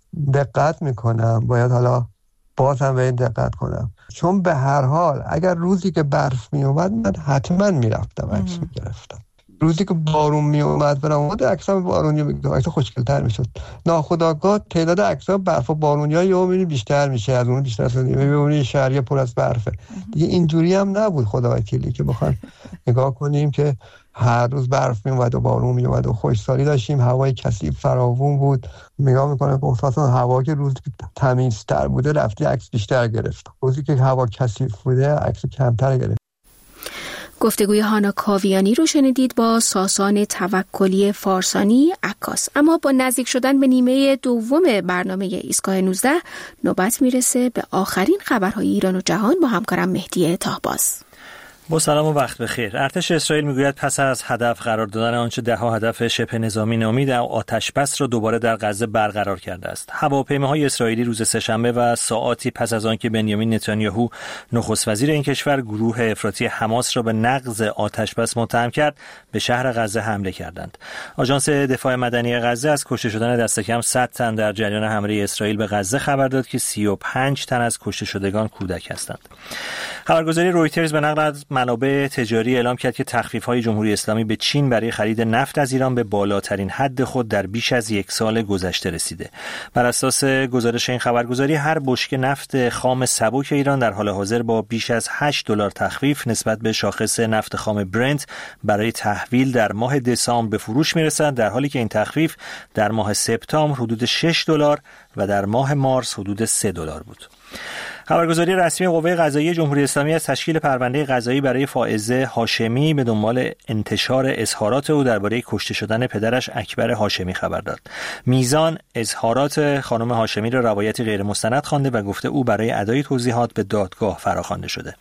دقت میکنم، باید حالا باز هم به این دقت کنم، چون به هر حال اگر روزی که برف میومد من حتما میرفتم عکس میگرفتم. روزی که بارون میومد برام اومد عکسام بارونی میگیرم، عکس خوشگل‌تر میشد. ناخودآگاه تعداد عکس‌ها برف و بارونی‌ها یهو میبینی بیشتر میشه، از اون بیشتر شده، میبینی شهریه پر از برفه. دیگه اینجوری هم نبود خدا وکیلی که بخوام نگاه کنیم که هر روز برف میومد و بارون میومد و خوشسالی داشتیم، هوای کثیف فراوون بود. نگاه میکنم که اصلا هوا که روز تمیزتر بوده رفتی عکس بیشتر گرفت، روزی که هوا کثیف بوده عکس کمتر گرفت. گفتگوی هانا کاویانی رو شنیدید با ساسان توکلی فارسانی عکاس. اما با نزدیک شدن به نیمه دوم برنامه ایستگاه 19 نوبت میرسه به آخرین خبرهای ایران و جهان با همکارم مهدی طاهباز. با سلام و وقت بخیر. ارتش اسرائیل میگوید پس از هدف قرار دادن آنچه دهها هدف شبه نظامی نامی آتش‌بس را دوباره در غزه برقرار کرده است. هواپیماهای اسرائیلی روز سه‌شنبه و ساعاتی پس از آنکه بنیامین نتانیاهو نخست وزیر این کشور گروه افراطی حماس را به نقض آتش‌بس متهم کرد، به شهر غزه حمله کردند. آژانس دفاع مدنی غزه از کشته شدن دست کم 100 تن در جریان حمله اسرائیل به غزه خبر داد که 35 تن از کشته شدگان کودک هستند. خبرگزاری رویترز به نقل از منابع تجاری اعلام کرد که تخفیف‌های جمهوری اسلامی به چین برای خرید نفت از ایران به بالاترین حد خود در بیش از یک سال گذشته رسیده. بر اساس گزارش این خبرگزاری هر بشکه نفت خام سبک ایران در حال حاضر با بیش از $8 تخفیف نسبت به شاخص نفت خام برنت برای تحویل در ماه دسامبر به فروش میرسد، در حالی که این تخفیف در ماه سپتامبر حدود $6 و در ماه مارس حدود $3 بود. خبرگزاری رسمی قوه قضاییه جمهوری اسلامی از تشکیل پرونده قضایی برای فائزه هاشمی به دنبال انتشار اظهارات او درباره کشته شدن پدرش اکبر هاشمی خبر داد. میزان اظهارات خانم هاشمی را روایتی غیر مستند خوانده و گفته او برای ادای توضیحات به دادگاه فراخوانده شده.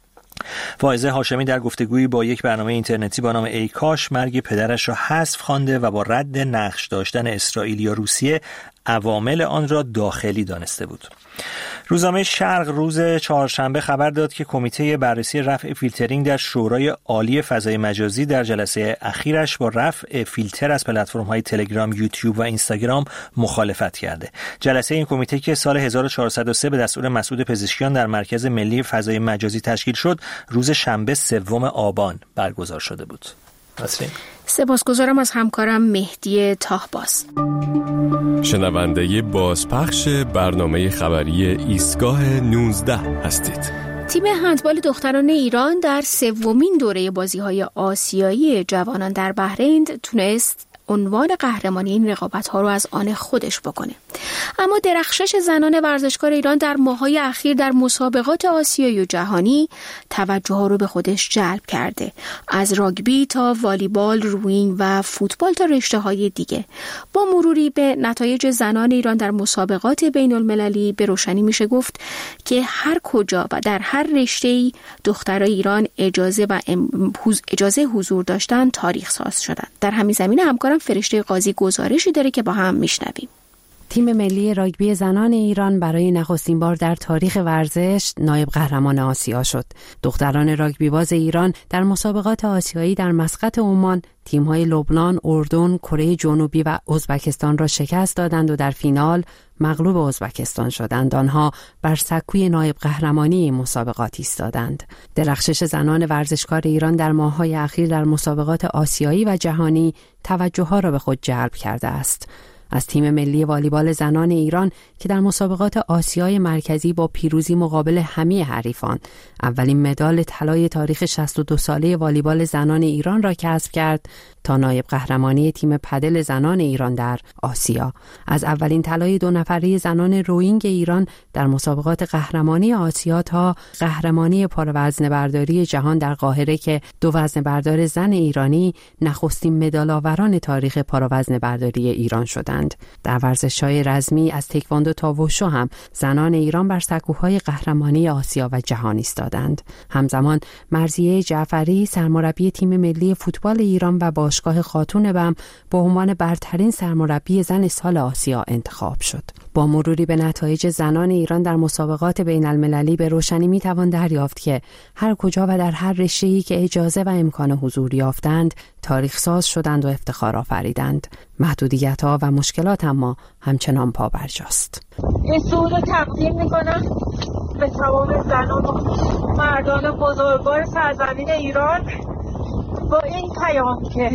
فائزه هاشمی در گفتگویی با یک برنامه اینترنتی با نام ای کاش مرگ پدرش را حذف خوانده و با رد نقش داشتن اسرائیل یا روسیه عوامل آن را داخلی دانسته بود. روزنامه شرق روز چهارشنبه خبر داد که کمیته بررسی رفع فیلترینگ در شورای عالی فضای مجازی در جلسه اخیرش با رفع فیلتر از پلتفرم‌های تلگرام، یوتیوب و اینستاگرام مخالفت کرده. جلسه این کمیته که سال 1403 به دستور مسعود پزشکیان در مرکز ملی فضای مجازی تشکیل شد، روز شنبه 3 آبان برگزار شده بود. سپاسگزارم از همکارم مهدی طاهباز. شنونده بازپخش برنامه خبری ایستگاه 19 هستید. تیم هندبال دختران ایران در 3مین دوره بازی‌های آسیایی جوانان در بحرین تونست عنوان قهرمانی این رقابت‌ها رو از آن خودش بکنه. اما درخشش زنان ورزشکار ایران در ماه‌های اخیر در مسابقات آسیایی و جهانی توجه ها رو به خودش جلب کرده. از راگبی تا والیبال، روینگ و فوتبال تا رشته‌های دیگه. با مروری به نتایج زنان ایران در مسابقات بین‌المللی به روشنی میشه گفت که هر کجا و در هر رشته‌ای دخترای ایران اجازه حضور داشتن تاریخ ساز شدن. در همین زمینه همکارم فرشته قاضی گزارشی داره که با هم میشنویم. تیم ملی راگبی زنان ایران برای نخستین بار در تاریخ ورزش نایب قهرمان آسیا شد. دختران راگبی باز ایران در مسابقات آسیایی در مسقط عمان تیم‌های لبنان، اردن، کره جنوبی و ازبکستان را شکست دادند و در فینال مغلوب ازبکستان شدند. آنها بر سکوی نایب قهرمانی مسابقات ایستادند. درخشش زنان ورزشکار ایران در ماه‌های اخیر در مسابقات آسیایی و جهانی توجه‌ها را به خود جلب کرده است. از تیم ملی والیبال زنان ایران که در مسابقات آسیای مرکزی با پیروزی مقابل همه حریفان اولین مدال طلای تاریخ 62 ساله والیبال زنان ایران را کسب کرد تا نایب قهرمانی تیم پدل زنان ایران در آسیا. از اولین طلای 2 نفره زنان روینگ ایران در مسابقات قهرمانی آسیا تا قهرمانی پاروزن برداری جهان در قاهره که 2 وزنه بردار زن ایرانی نخستین مدال آوران تاریخ پاروزن برداری ایران شدند. در ورزش‌های رزمی از تکواندو تا وشو هم زنان ایران بر سکوهای قهرمانی آسیا و جهان ایستادند. همزمان مرضیه جعفری سرمربی تیم ملی فوتبال ایران و باشگاه خاتون بم به عنوان برترین سرمربی زن سال آسیا انتخاب شد. با مروری به نتایج زنان ایران در مسابقات بین‌المللی به روشنی می‌توان دریافت که هر کجا و در هر رشته‌ای که اجازه و امکان حضور یافتند تاریخ ساز شدند و افتخار آفریدند. محدودیت‌ها و مشکلات اما همچنان پابرجاست. این سرود رو تقدیم می‌کنم به تمام زنان و مردان بزرگوار سرزمین ایران با این پیام که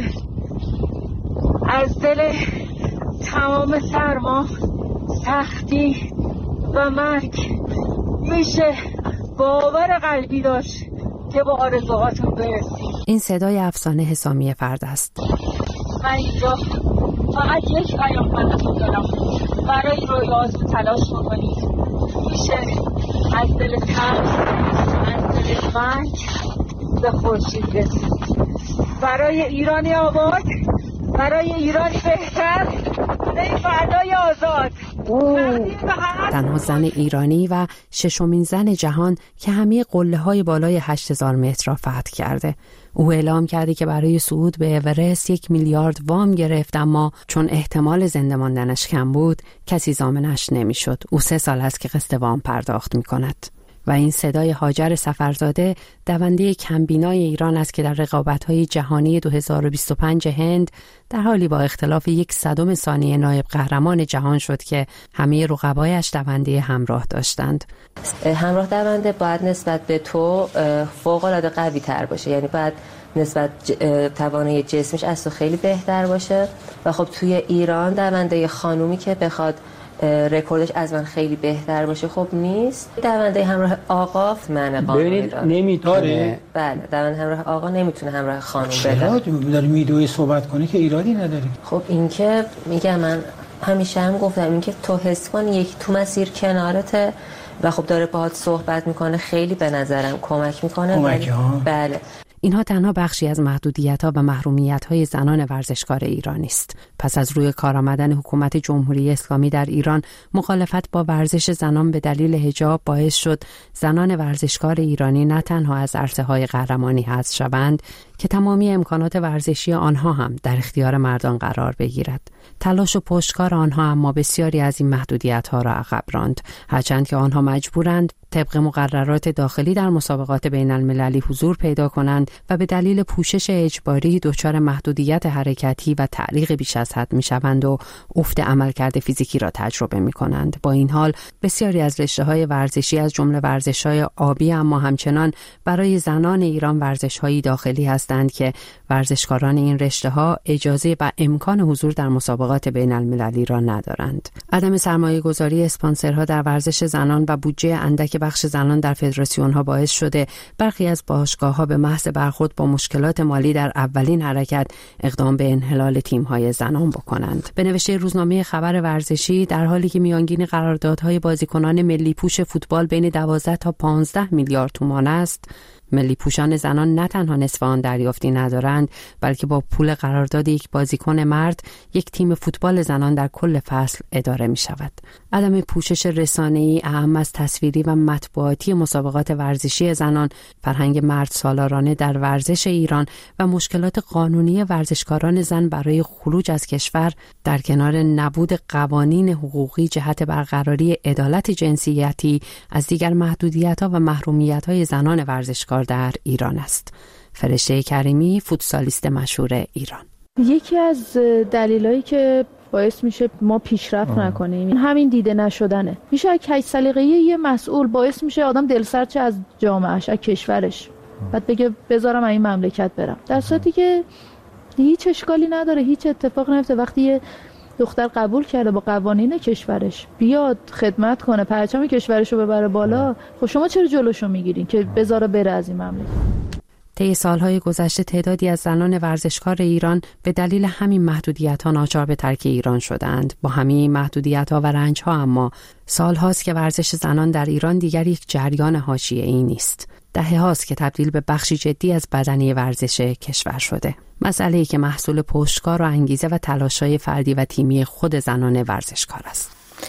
از دل تمام سرما، سختی و مرگ میشه باور قلبی داشت که با آرزوهاتون برسید. این صدای افسانه حسامی فرد است. من اینجا فقط یک پیام براتون دارم. برای رویاتون تلاش بکنید. میشه از دل ترس، از دل مرگ به خورشید رسید. برای ایرانی آباد، برای ایرانی بهتر، برای فردای آزاد. تنها زن ایرانی و 6مین زن جهان که همه قله‌های بالای 8000 متر را فتح کرده. او اعلام کرده که برای صعود به اورست 1 میلیارد وام گرفت، اما چون احتمال زنده ماندنش کم بود کسی ضامنش نمیشد. او 3 سال است که قسط وام پرداخت می‌کند. و این صدای هاجر سفرزاده دونده کمبینای ایران است که در رقابت‌های جهانی 2025 هند در حالی با اختلاف 1/100 ثانیه نایب قهرمان جهان شد که همه رقبایش دونده همراه داشتند. همراه دونده باید نسبت به تو فوق‌العاده قوی تر باشه، یعنی باید نسبت توانایی جسمش از تو خیلی بهتر باشه و خب توی ایران دونده خانومی که بخواد رکوردش از من خیلی بهتر باشه خب نیست. دونده همراه آقا من قانونی داره. نمیتونه. بله، دونده همراه آقا نمیتونه همراه خانم بده. چرا داری میدوی صحبت کنی که ایرادی نداری؟ خب این که میگم، من همیشه هم گفتم این که تو حس کنی یکی تو مسیر کنارته و خب داره باهات صحبت میکنه خیلی به نظرم کمک میکنه. کمک ها. بله. اینها تنها بخشی از محدودیت‌ها و محرومیت‌های زنان ورزشکار ایرانی است. پس از روی کار آمدن حکومت جمهوری اسلامی در ایران، مخالفت با ورزش زنان به دلیل حجاب باعث شد زنان ورزشکار ایرانی نه تنها از عرصه‌های قهرمانی حذف شوند که تمامی امکانات ورزشی آنها هم در اختیار مردان قرار بگیرد. تلاش و پشتکار آنها اما بسیاری از این محدودیت‌ها را عقب راند، هرچند که آنها مجبورند طبق مقررات داخلی در مسابقات بین‌المللی حضور پیدا کنند و به دلیل پوشش اجباری دچار محدودیت حرکتی و تعلیق بیش از حد می‌شوند و افت عملکرد فیزیکی را تجربه می‌کنند. با این حال بسیاری از رشته‌های ورزشی از جمله ورزش‌های آبی اما همچنان برای زنان ایران ورزش‌های داخلی هستند هستند که ورزشکاران این رشته‌ها اجازه و امکان حضور در مسابقات بین‌المللی را ندارند. عدم سرمایه‌گذاری اسپانسرها در ورزش زنان و بودجه اندک بخش زنان در فدراسیون‌ها باعث شده برخی از باشگاه‌ها به محض برخورد با مشکلات مالی در اولین حرکت اقدام به انحلال تیم‌های زنان بکنند. به نوشته روزنامه خبر ورزشی، در حالی که میانگین قراردادهای بازیکنان ملی پوش فوتبال بین 12 تا 15 میلیارد تومان است، ملی پوشان زنان نه تنها نصف آن دریافتی ندارند، بلکه با پول قرارداد یک بازیکن مرد یک تیم فوتبال زنان در کل فصل اداره می شود. عدم پوشش رسانه‌ای اهم از تصویری و مطبوعاتی مسابقات ورزشی زنان، فرهنگ مرد سالارانه در ورزش ایران و مشکلات قانونی ورزشکاران زن برای خروج از کشور، در کنار نبود قوانین حقوقی جهت برقراری عدالت جنسیتی، از دیگر محدودیت‌ها و محرومیت‌های زنان ورزشکار در ایران است. فرشته کریمی، فوتسالیست مشهور ایران. یکی از دلایلی که باعث میشه ما پیشرفت نکنیم همین دیده نشدنه. میشه از کج سلیقه‌ای یه مسئول باعث میشه آدم دلسرد چه از جامعهش، از کشورش، بعد بگه بذارم این مملکت برم، در صورتی که هیچ اشکالی نداره، هیچ اتفاق نمیفته. وقتی یه دختر قبول کرده با قوانین کشورش بیاد خدمت کنه، پرچم کشورشو ببره بالا، خب شما چرا جلوشو میگیرین که بذاره بره از این مملکت؟ طی سالهای گذشته تعدادی از زنان ورزشکار ایران به دلیل همین محدودیت‌ها ناچار به ترک ایران شدند. با همین محدودیت‌ها و رنج‌ها اما سال‌هاست که ورزش زنان در ایران دیگر یک جریان حاشیه‌ای نیست. دهه‌هاست که تبدیل به بخشی جدی از بدنه ورزش کشور شده. مسئله‌ای که محصول پشتکار و انگیزه و تلاش‌های فردی و تیمی خود زنان ورزشکار است.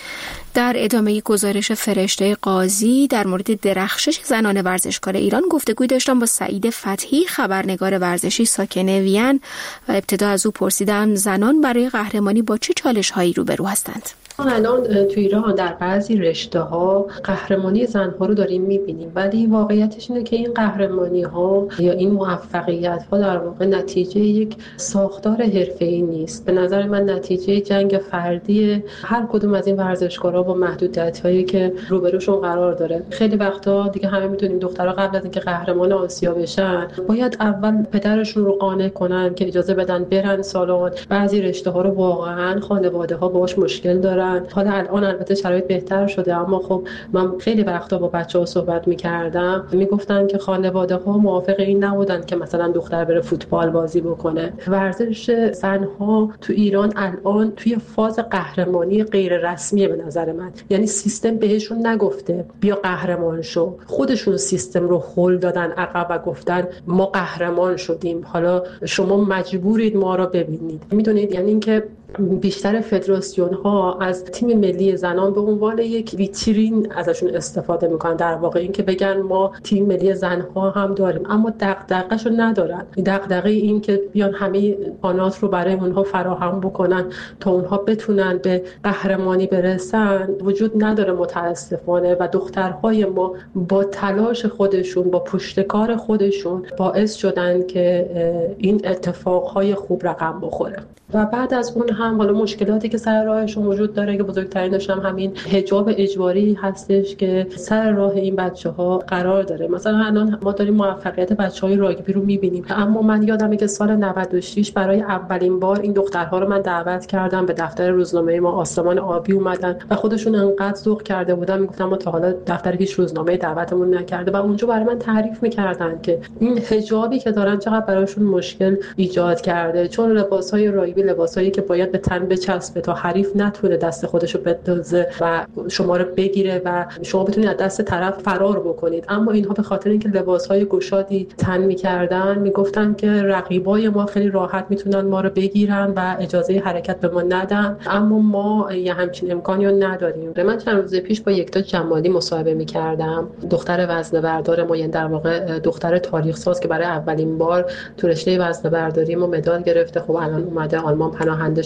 در ادامه گزارش فرشته قاضی در مورد درخشش زنان ورزشکار ایران گفتگوی داشتم با سعید فتحی، خبرنگار ورزشی ساکن وین، و ابتدا از او پرسیدم زنان برای قهرمانی با چه چالش‌هایی روبرو هستند. الان تو ایران در بعضی رشته‌ها قهرمانی زن‌ها رو داریم می‌بینیم، ولی واقعیتش اینه که این قهرمانی‌ها یا این موفقیت‌ها در واقع نتیجه یک ساختار حرفه‌ای نیست. به نظر من نتیجه جنگ فردی هر کدوم از این ورزشکارا با محدودیت‌هایی که روبروشون قرار داره. خیلی وقتا دیگه همه می‌دونیم دخترها قبل از اینکه قهرمان آسیا بشن باید اول پدرشون رو قانع کنن که اجازه بدن برن سالن. بعضی رشته‌ها رو واقعاً خانواده‌ها باهاش مشکل دارن. حالا الان البته شرایط بهتر شده، اما خب من خیلی وقتا با بچه‌ها صحبت می‌کردم میگفتن که خانواده‌ها موافق این نبودن که مثلا دختر بره فوتبال بازی بکنه. ورزش زن‌ها تو ایران الان توی فاز قهرمانی غیر رسمی به نظر من، یعنی سیستم بهشون نگفته بیا قهرمان شو، خودشون سیستم رو هول دادن عقب و گفتن ما قهرمان شدیم، حالا شما مجبورید ما رو ببینید. میدونید یعنی اینکه بیشتر فدراسیون ها از تیم ملی زنان به عنوان یک ویترین ازشون استفاده میکنن، در واقع این که بگن ما تیم ملی زنها هم داریم، اما دغدغه‌شو ندارن. دغدغه این که بیان همه امکانات رو برای اونها فراهم بکنن تا اونها بتونن به قهرمانی برسن وجود نداره متاسفانه. و دخترهای ما با تلاش خودشون، با پشتکار خودشون باعث شدن که این اتفاقهای خوب رقم بخوره. و بعد از اون هم حالا مشکلاتی که سر راهشون وجود داره که بزرگترینش هم همین حجاب اجباری هستش که سر راه این بچه‌ها قرار داره. مثلا الان ما داریم موفقیت بچه‌های راگبی رو می‌بینیم، اما من یادمه که سال 96 برای اولین بار این دخترها رو من دعوت کردم به دفتر روزنامه ما آسمان آبی اومدن و خودشون انقدر ذوق کرده بودن، میگفتن ما تا حالا دفتر هیچ روزنامه دعوتمون نکرده و اونجا برای من تعریف می‌کردن که این حجابی که دارن چقدر براشون مشکل ایجاد کرده، چون لباس‌های راگبی لباسایی که باید به تن بچسبه تا حریف نتونه دست خودشو بندازه و شما رو بگیره و شما بتونید از دست طرف فرار بکنید. اما اینها به خاطر اینکه لباسهای گشادی تن می‌کردن میگفتن که رقیبای ما خیلی راحت میتونن ما رو بگیرن و اجازه حرکت به ما ندن، اما ما یه همچین امکانی رو نداریم. من چند روز پیش با یکتا جمالی مصاحبه می‌کردم، دختر وزنه‌بردار ما، یعنی در واقع دختر تاریخ ساز که برای اولین بار تو رشته وزنه‌برداری ما مدال گرفته. خب الان اومده آلمان پناهنده شد.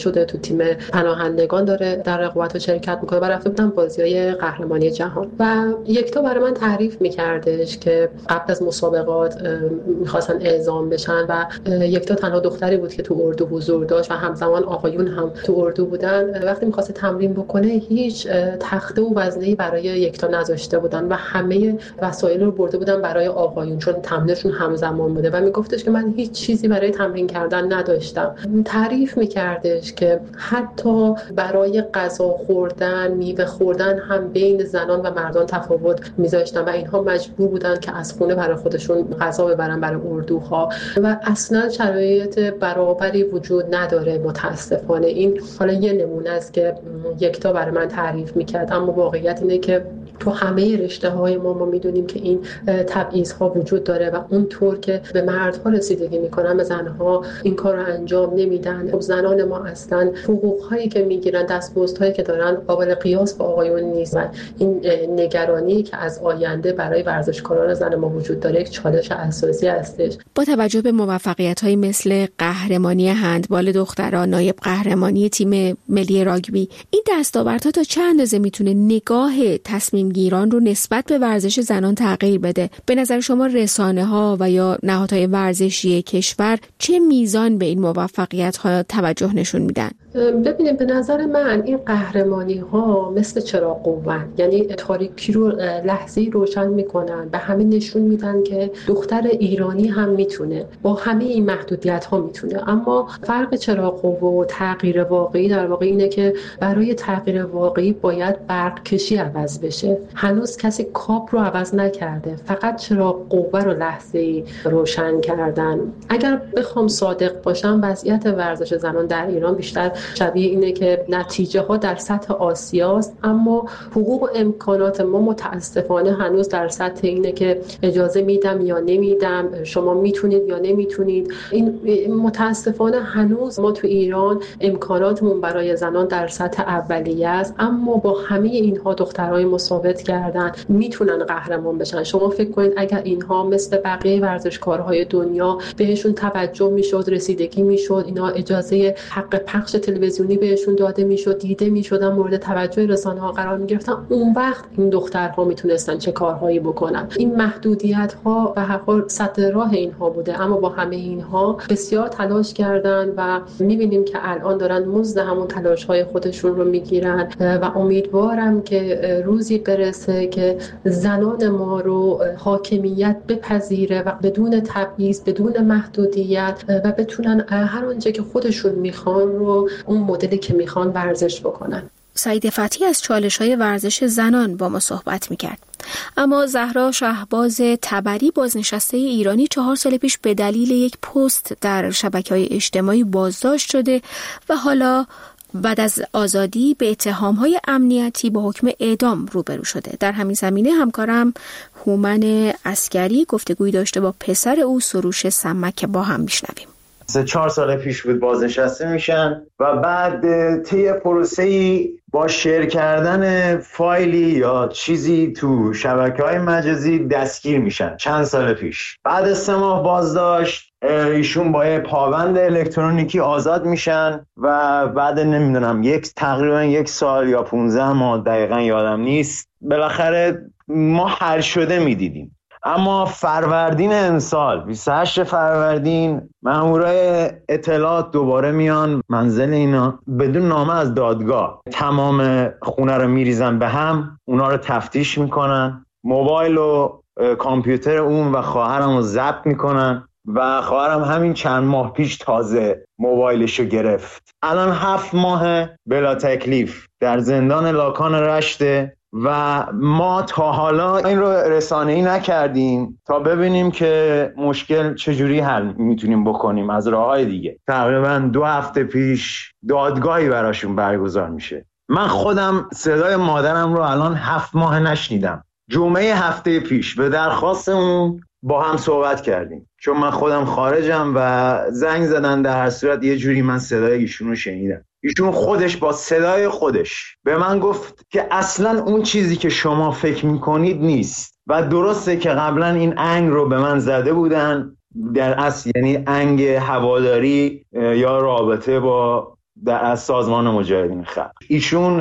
شده، تو تیم پناهندگان داره در رقابت‌ها شرکت میکنه و رفته بودن بازی‌های قهرمانی جهان. و یکتا برای من تعریف میکردش که قبل از مسابقات میخواستن اعزام بشن و یکتا تنها دختری بود که تو اردو حضور داشت و همزمان آقایون هم تو اردو بودن. وقتی میخواست تمرین بکنه هیچ تخته و وزنه‌ای برای یکتا نذاشته بودن و همه وسایل رو برده بودن برای آقایون، چون تمرینشون همزمان بوده و میگفتش که من هیچ چیزی برای تمرین کردن نداشتم. تعریف میکردش که حتی برای غذا خوردن، میوه خوردن هم بین زنان و مردان تفاوت میذاشتن و اینها مجبور بودن که از خونه برای خودشون غذا ببرن برای اردوها و اصلا شرایط برابری وجود نداره متاسفانه. این حالا یه نمونه است که یکتا برای من تعریف میکرد، اما واقعیت اینه که تو همه رشته‌های ما میدونیم که این تبعیض‌ها وجود داره و اونطور که به مردها رسیدگی میکنن به زنها این کار رو انجام نمیدن. خب زنان ما اصلا حقوق‌هایی که میگیرن، دستمزدهایی که دارن قابل قیاس با آقایون نیست و این نگرانی که از آینده برای ورزشکاران زن ما وجود داره یک چالش اساسی هستش. با توجه به موفقیت‌های مثل قهرمانی هندبال دختران، نایب قهرمانی تیم ملی راگبی، این دستاوردها تا چه اندازه میتونه نگاه تصمیم گیران رو نسبت به ورزش زنان تغییر بده؟ به نظر شما رسانه‌ها و یا نهادهای ورزشی کشور چه میزان به این موفقیت‌ها توجه نشون میدن؟ ببینید به نظر من این قهرمانی ها مثل چراغ قوت، یعنی تاریکی رو لحظه‌ای روشن میکنن، به همه نشون میدن که دختر ایرانی هم میتونه، با همه این محدودیت ها میتونه. اما فرق چراغ قوه و تغییر واقعی در واقع اینه که برای تغییر واقعی باید برق کشی عوض بشه. هنوز کسی کاپ رو عوض نکرده، فقط چراغ قوه رو لحظه‌ای روشن کردن. اگر بخوام صادق باشم وضعیت ورزش زنان در ایران بیشتر شبیه اینه که نتیجه ها در سطح آسیاست، اما حقوق و امکانات ما متاسفانه هنوز در سطح اینه که اجازه میدم یا نمیدم، شما میتونید یا نمیتونید. این متاسفانه هنوز ما تو ایران امکاناتمون برای زنان در سطح اولیه است، اما با همه اینها دخترای مثابت کردن میتونن قهرمان بشن. شما فکر کنید اگر اینها مثل بقیه ورزشکارهای دنیا بهشون توجه میشد، رسیدگی میشد، اینا اجازه حق پخش تلویزیونی بهشون داده میشد، دیده میشدن، مورد توجه رسانه ها قرار میگرفتن، اون وقت این دخترها میتونستن چه کارهایی بکنن. این محدودیت ها به هر حال سد راه اینها بوده، اما با همه اینها بسیار تلاش کردن و میبینیم که الان دارن مزد همون تلاش های خودشون رو میگیرن و امیدوارم که روزی برسه که زنان ما رو حاکمیت بپذیره و بدون تبعیض، بدون محدودیت و بتونن هر آنچه که خودشون میخوان رو اون مدلی که میخوان ورزش بکنن. سعید فتحی از چالش‌های ورزش زنان با ما صحبت میکرد. اما زهرا شهباز تبری بازنشسته ایرانی 4 سال پیش به دلیل یک پست در شبکه‌های اجتماعی بازداشت شده و حالا بعد از آزادی به اتهام‌های امنیتی با حکم اعدام روبرو شده. در همین زمینه همکارم هومن عسکری گفتگویی داشته با پسر او سروش سمک، با هم میشنویم. 4 سال پیش بود بازنشسته میشن و بعد طی پروسه‌ای با شیر کردن فایلی یا چیزی تو شبکه‌های مجازی دستگیر میشن. چند سال پیش بعد از 3 ماه بازداشت ایشون با پابند الکترونیکی آزاد میشن و بعد نمیدونم تقریبا 1 سال یا 15 ماه دقیقا یادم نیست، بالاخره ما حل شده میدیدیم. اما فروردین امسال 28 فروردین مامورای اطلاعات دوباره میان منزل اینا بدون نامه از دادگاه، تمام خونه رو میریزن به هم، اونا رو تفتیش میکنن، موبایل و کامپیوتر اون و خواهرم رو ضبط میکنن و خواهرم همین چند ماه پیش تازه موبایلشو گرفت. الان 7 ماه بلا تکلیف در زندان لاکان رشته و ما تا حالا این رو رسانه‌ای نکردیم تا ببینیم که مشکل چجوری حل میتونیم بکنیم از راه‌های دیگه. تقریبا 2 هفته پیش دادگاهی براشون برگزار میشه. من خودم صدای مادرم رو الان 7 ماه نشنیدم. جمعه هفته پیش به درخواستمون با هم صحبت کردیم، چون من خودم خارجم و زنگ زدن، در هر صورت یه جوری من صدای ایشون رو شنیدم. ایشون خودش با صدای خودش به من گفت که اصلا اون چیزی که شما فکر میکنید نیست و درسته که قبلا این انگ رو به من زده بودن، در اصل یعنی انگ هواداری یا رابطه با از سازمان مجاهدین خلق. ایشون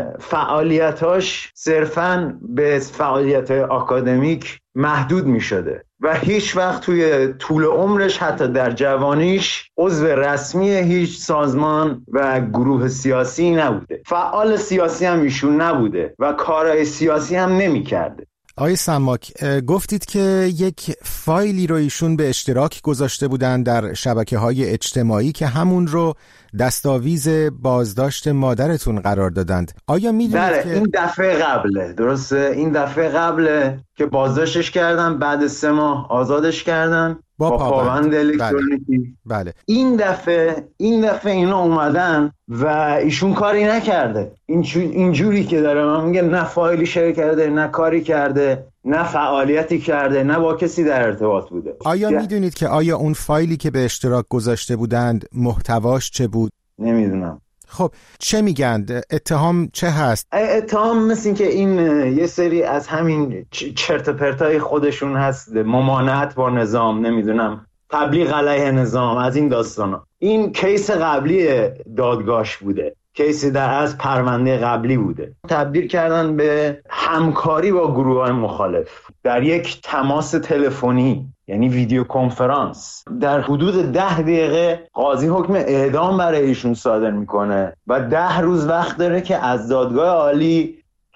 فعالیتاش صرفاً به فعالیت‌های آکادمیک محدود می شده و هیچ وقت توی طول عمرش حتی در جوانیش عضو رسمی هیچ سازمان و گروه سیاسی نبوده. فعال سیاسی هم ایشون نبوده و کارهای سیاسی هم نمی کرده. آقای سماک، گفتید که یک فایلی رو ایشون به اشتراک گذاشته بودن در شبکه‌های اجتماعی که همون رو دستاویز بازداشت مادرتون قرار دادند. آیا می‌دونید که این دفعه قبله؟ درسته، این دفعه قبله که بازداشتش کردن، بعد 3 ماه آزادش کردن با پابند الکترونیکی. بله. این دفعه اینا اومدن و ایشون کاری نکرده. اینجوری که داره من میگه، نه فایلی شیر کرده، نه کاری کرده، نه فعالیتی کرده، نه با کسی در ارتباط بوده. آیا میدونید که آیا اون فایلی که به اشتراک گذاشته بودند محتواش چه بود؟ نمیدونم. خب چه میگن؟ اتهام چه هست؟ اتهام مثل این که این یه سری از همین چرت و پرتای خودشون هست، ممانعت با نظام، نمیدونم، تبلیغ علیه نظام، از این داستانا. این کیس قبلی دادگاهش بوده، کیسی در از پرونده قبلی بوده. تبدیل کردن به همکاری با گروه‌های مخالف در یک تماس تلفنی، یعنی ویدیو کنفرانس. در حدود 10 دقیقه قاضی حکم اعدام برای ایشون صادر میکنه و 10 روز وقت داره که از دادگاه عالی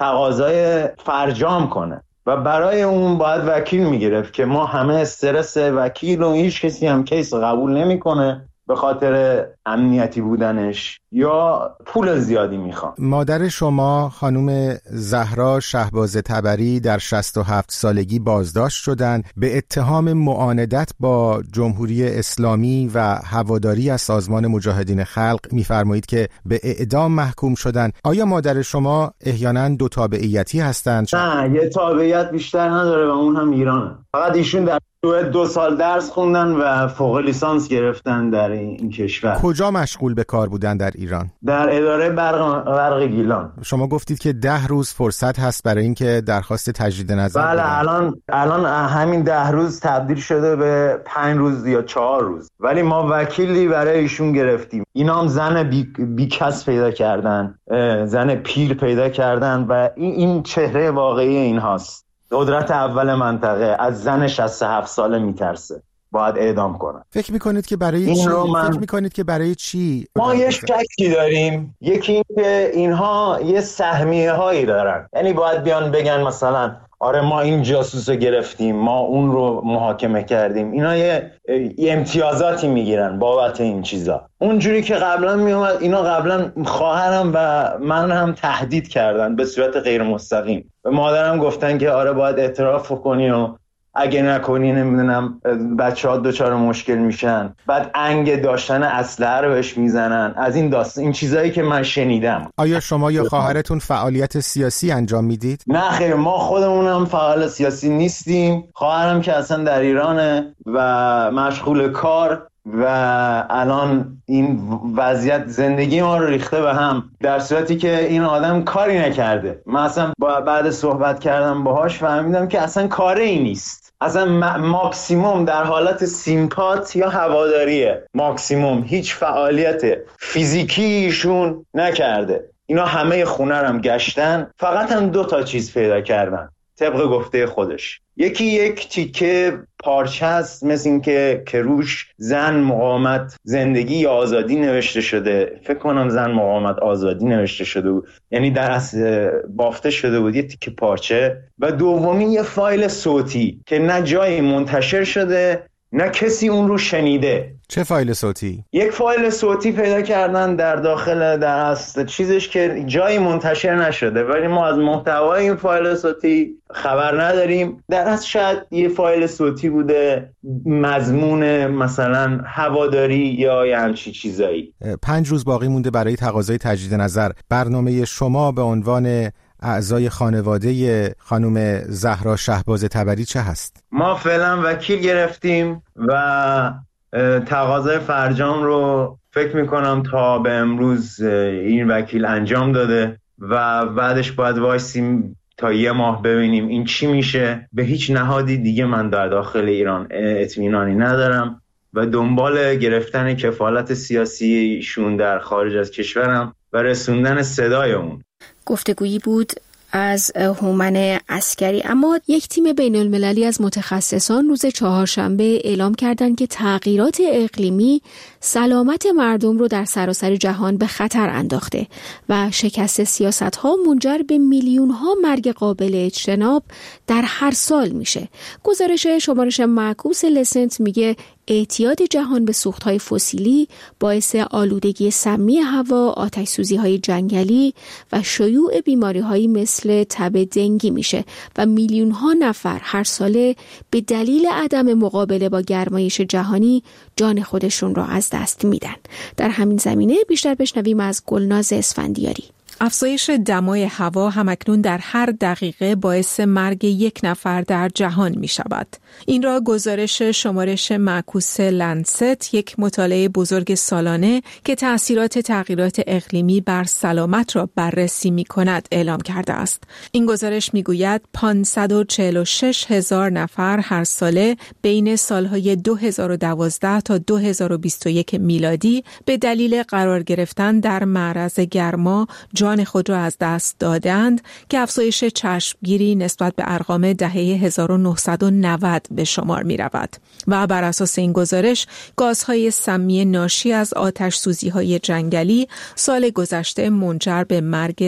تقاضای فرجام کنه و برای اون باید وکیل میگرفت که ما همه استرس وکیل و هیچ کسی هم کیس قبول نمیکنه به خاطر امنیتی بودنش یا پول زیادی میخوان. مادر شما خانم زهرا شهباز تبری در 67 سالگی بازداشت شدند به اتهام معاندت با جمهوری اسلامی و هواداری از سازمان مجاهدین خلق. میفرمایید که به اعدام محکوم شدند. آیا مادر شما احیانا 2 تابعیتی هستند؟ نه، یه تابعیت بیشتر نداره و اون هم ایرانه. فقط ایشون در 2 سال درس خوندن و فوق لیسانس گرفتن در این کشور. کجا مشغول به کار بودن در ایران؟ در اداره برق گیلان. شما گفتید که 10 روز فرصت هست برای اینکه درخواست تجدید نظر بدن. بله، الان همین 10 روز تبدیل شده به 5 روز یا 4 روز. ولی ما وکیلی برای ایشون گرفتیم. اینا هم زن بیکس پیدا کردن، زن پیر پیدا کردن و این چهره واقعی این هاست. قدرت اول منطقه از زن 67 ساله میترسه، باید اعدام کنن. فکر میکنید که برای چی؟ فکر میکنید که برای چی؟ ما یه شکی داریم. یکی این که اینها یه سهمیه هایی دارن، یعنی باید بیان بگن مثلا آره ما این جاسوس رو گرفتیم، ما اون رو محاکمه کردیم. اینا یه امتیازاتی میگیرن بابت این چیزا. اونجوری که قبلا میومد، اینا قبلا خواهرم و من هم تهدید کردن به صورت غیر مستقیم. به مادرم گفتن که آره باید اعتراف کنی و اگه نکنی نمیدونم بچه‌ها دچار مشکل میشن. بعد انگ داشتن اسلحه رو بهش میزنن. از این داستان، این چیزایی که من شنیدم. آیا شما یا خواهرتون فعالیت سیاسی انجام میدید؟ نه خیر، ما خودمونم فعال سیاسی نیستیم. خواهرم که اصلا در ایرانه و مشغول کار و الان این وضعیت زندگی ما رو ریخته به هم، در صورتی که این آدم کاری نکرده. من اصلا بعد صحبت کردم باهاش فهمیدم که اصلا کاری نیست. اصلا ماکسیموم در حالت سیمپات یا هواداریه، ماکسیموم هیچ فعالیت فیزیکی ایشون نکرده. اینا همه خونه رو هم گشتن، فقط هم 2 تا چیز پیدا کردن طبق گفته خودش. یکی یک تیکه پارچه است مثل این که روش زن مقاومت زندگی یا آزادی نوشته شده. فکر کنم زن مقاومت آزادی نوشته شده بود، یعنی در اصل بافته شده بود یه تیکه پارچه. و دومی یه فایل صوتی که نه جایی منتشر شده نه کسی اون رو شنیده. چه فایل صوتی؟ یک فایل صوتی پیدا کردن در داخل در اصل چیزش که جایی منتشر نشده، ولی ما از محتوای این فایل صوتی خبر نداریم. در اصل شاید یه فایل صوتی بوده مضمون مثلا هواداری یا همچی چیزایی. 5 روز باقی مونده برای تقاضای تجدید نظر. برنامه شما به عنوان اعضای خانواده خانم زهرا شهباز تبری چه هست؟ ما فعلا وکیل گرفتیم و تقاضای فرجام رو فکر میکنم تا به امروز این وکیل انجام داده و بعدش باید وایسیم تا 1 ماه ببینیم این چی میشه. به هیچ نهادی دیگه من در داخل ایران اطمینانی ندارم و دنبال گرفتن کفالت سیاسیشون در خارج از کشورم و رسوندن صدای اون. گفتگویی بود از هومن عسکری. اما یک تیم بین المللی از متخصصان روز چهارشنبه اعلام کردند که تغییرات اقلیمی سلامت مردم رو در سراسر جهان به خطر انداخته و شکست سیاست‌ها منجر به میلیون‌ها مرگ قابل اجتناب در هر سال میشه. گزارش شمارش معکوس لسنت میگه اعتیاد جهان به سوخت‌های فسیلی باعث آلودگی سمی هوا، آتش‌سوزی‌های جنگلی و شیوع بیماری‌هایی مثل تب دنگی میشه و میلیون‌ها نفر هر ساله به دلیل عدم مقابله با گرمایش جهانی جان خودشون را از دست میدن. در همین زمینه بیشتر بشنویم از گلناز اسفندیاری. افزایش دمای هوا همکنون در هر دقیقه باعث مرگ یک نفر در جهان می شود. این را گزارش شمارش معکوس لنست، یک مطالعه بزرگ سالانه که تأثیرات تغییرات اقلیمی بر سلامت را بررسی می کند اعلام کرده است. این گزارش می گوید 546,000 نفر هر ساله بین سالهای 2012 تا 2021 میلادی به دلیل قرار گرفتن در معرض گرما جان خود را از دست دادند که افزایش چشمگیری نسبت به ارقام دهه 1990 به شمار می رود. و بر اساس این گزارش گازهای سمی ناشی از آتش‌سوزی‌های جنگلی سال گذشته منجر به مرگ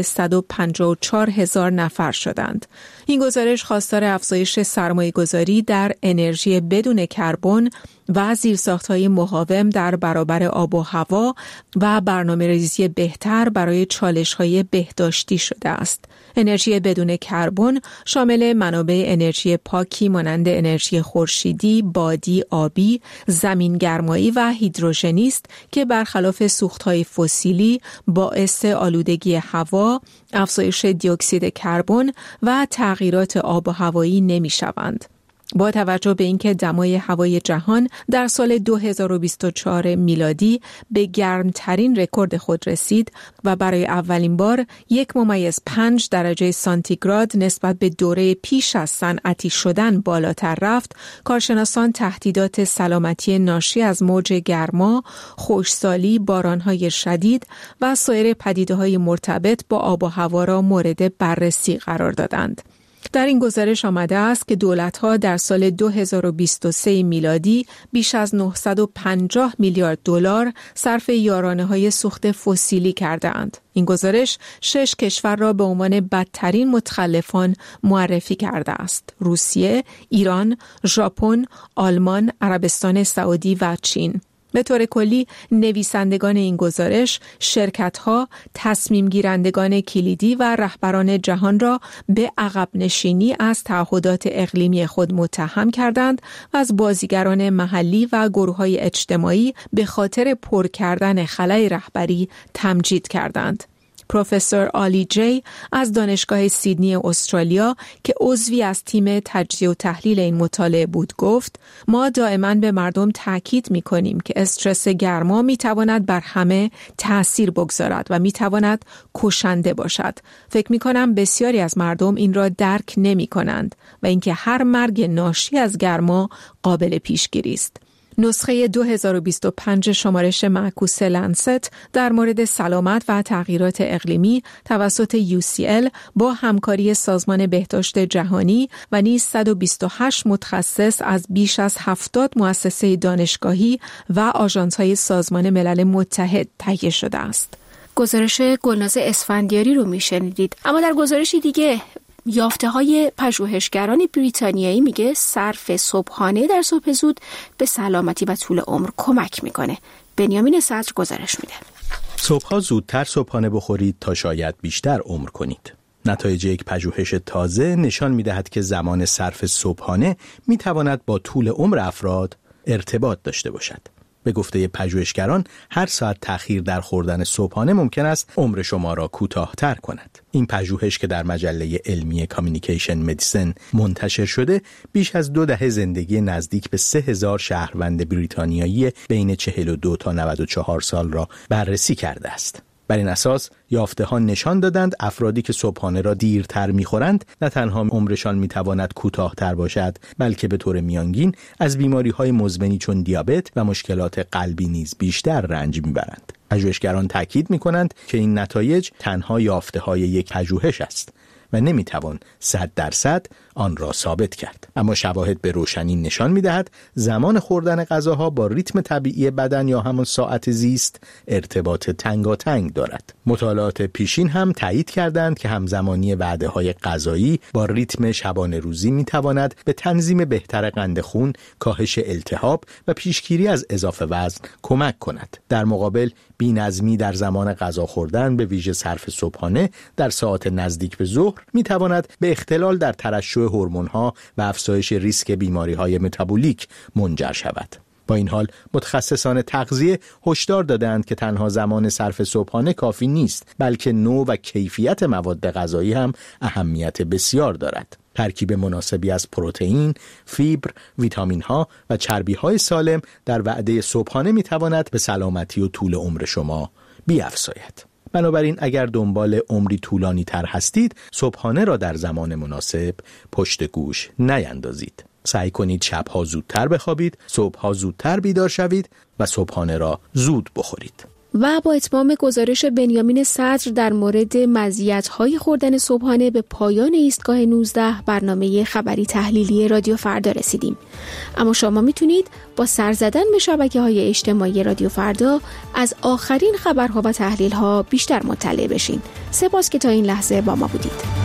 154,000 نفر شدند. این گزارش خواستار افزایش سرمایه‌گذاری در انرژی بدون کربن و زیرساخت‌های مقاوم در برابر آب و هوا و برنامه‌ریزی بهتر برای چالش‌های بهداشتی شده است. انرژی بدون کربن شامل منابع انرژی پاکی مانند انرژی خورشیدی، بادی، آبی، زمینگرمایی و هیدروژنی است که برخلاف سوخت‌های فسیلی باعث آلودگی هوا، افزایش دی اکسید کربن و تغییرات آب و هوایی نمی‌شوند. با توجه به اینکه دمای هوای جهان در سال 2024 میلادی به گرمترین رکورد خود رسید و برای اولین بار 1.5 درجه سانتیگراد نسبت به دوره پیش از صنعتی شدن بالاتر رفت، کارشناسان تهدیدات سلامتی ناشی از موج گرما، خشکسالی، بارانهای شدید و سایر پدیده‌های مرتبط با آب و هوا را مورد بررسی قرار دادند. در این گزارش آمده است که دولت‌ها در سال 2023 میلادی بیش از 950 میلیارد دلار صرف یارانه‌های سوخت فسیلی کرده‌اند. این گزارش 6 کشور را به عنوان بدترین متخلفان معرفی کرده است: روسیه، ایران، ژاپن، آلمان، عربستان سعودی و چین. به طور کلی نویسندگان این گزارش شرکت‌ها، تصمیم گیرندگان کلیدی و رهبران جهان را به عقب نشینی از تعهدات اقلیمی خود متهم کردند و از بازیگران محلی و گروه‌های اجتماعی به خاطر پر کردن خلأ رهبری تمجید کردند. پروفسور آلی جی از دانشگاه سیدنی استرالیا که عضوی از تیم تجزیه و تحلیل این مطالعه بود گفت: ما دائما به مردم تاکید می‌کنیم که استرس گرما می‌تواند بر همه تأثیر بگذارد و می‌تواند کشنده باشد. فکر می‌کنم بسیاری از مردم این را درک نمی‌کنند و اینکه هر مرگ ناشی از گرما قابل پیشگیری است. نسخه 2025 شمارش معکوس لنست در مورد سلامت و تغییرات اقلیمی توسط UCL با همکاری سازمان بهداشت جهانی و نیز 128 متخصص از بیش از 70 مؤسسه دانشگاهی و آژانس‌های سازمان ملل متحد تهیه شده است. گزارش گلناز اسفندیاری رو میشنیدید. اما در گزارشی دیگه یافته‌های پژوهشگران بریتانیایی میگه صرف صبحانه در صبح زود به سلامتی و طول عمر کمک میکنه. بنیامین صدر گزارش میده. صبحها زودتر صبحانه بخورید تا شاید بیشتر عمر کنید. نتایج یک پژوهش تازه نشان میدهد که زمان صرف صبحانه میتواند با طول عمر افراد ارتباط داشته باشد. به گفته پژوهشگران هر ساعت تأخیر در خوردن صبحانه ممکن است عمر شما را کوتاه‌تر کند. این پژوهش که در مجله علمی کامیونیکیشن مدیسن منتشر شده بیش از 2 دهه زندگی نزدیک به 3,000 شهروند بریتانیایی بین 42 تا 94 سال را بررسی کرده است. بر این اساس یافته‌ها نشان دادند افرادی که صبحانه را دیرتر می‌خورند نه تنها عمرشان می‌تواند کوتاه‌تر باشد، بلکه به طور میانگین از بیماری‌های مزمنی چون دیابت و مشکلات قلبی نیز بیشتر رنج می‌برند. پژوهشگران تاکید می‌کنند که این نتایج تنها یافته‌های یک پژوهش است و نمیتوان 100% آن را ثابت کرد. اما شواهد به روشنی نشان میدهد زمان خوردن غذاها با ریتم طبیعی بدن یا همان ساعت زیست ارتباط تنگاتنگ دارد. مطالعات پیشین هم تایید کردند که همزمانی وعده‌های غذایی با ریتم شبانه روزی میتواند به تنظیم بهتر قند خون، کاهش التهاب و پیشگیری از اضافه وزن کمک کند. در مقابل بی‌نظمی در زمان غذا خوردن به ویژه صرف صبحانه در ساعات نزدیک به ظهر میتواند به اختلال در ترشح هورمون‌ها و افزایش ریسک بیماری‌های متابولیک منجر شود. با این حال متخصصان تغذیه هشدار دادند که تنها زمان صرف صبحانه کافی نیست، بلکه نوع و کیفیت مواد غذایی هم اهمیت بسیار دارد. ترکیب مناسبی از پروتئین، فیبر، ویتامین‌ها و چربی‌های سالم در وعده صبحانه می‌تواند به سلامتی و طول عمر شما بیفزاید. بنابراین اگر دنبال عمری طولانی تر هستید، صبحانه را در زمان مناسب پشت گوش نیندازید. سعی کنید شبها زودتر بخوابید، صبحها زودتر بیدار شوید و صبحانه را زود بخورید. و با اتمام گزارش بنیامین صدر در مورد مزیت‌های خوردن صبحانه به پایان ایستگاه 19 برنامه خبری تحلیلی رادیو فردا رسیدیم. اما شما میتونید با سر زدن به شبکه‌های اجتماعی رادیو فردا از آخرین خبرها و تحلیل‌ها بیشتر مطلع بشین. سپاس که تا این لحظه با ما بودید.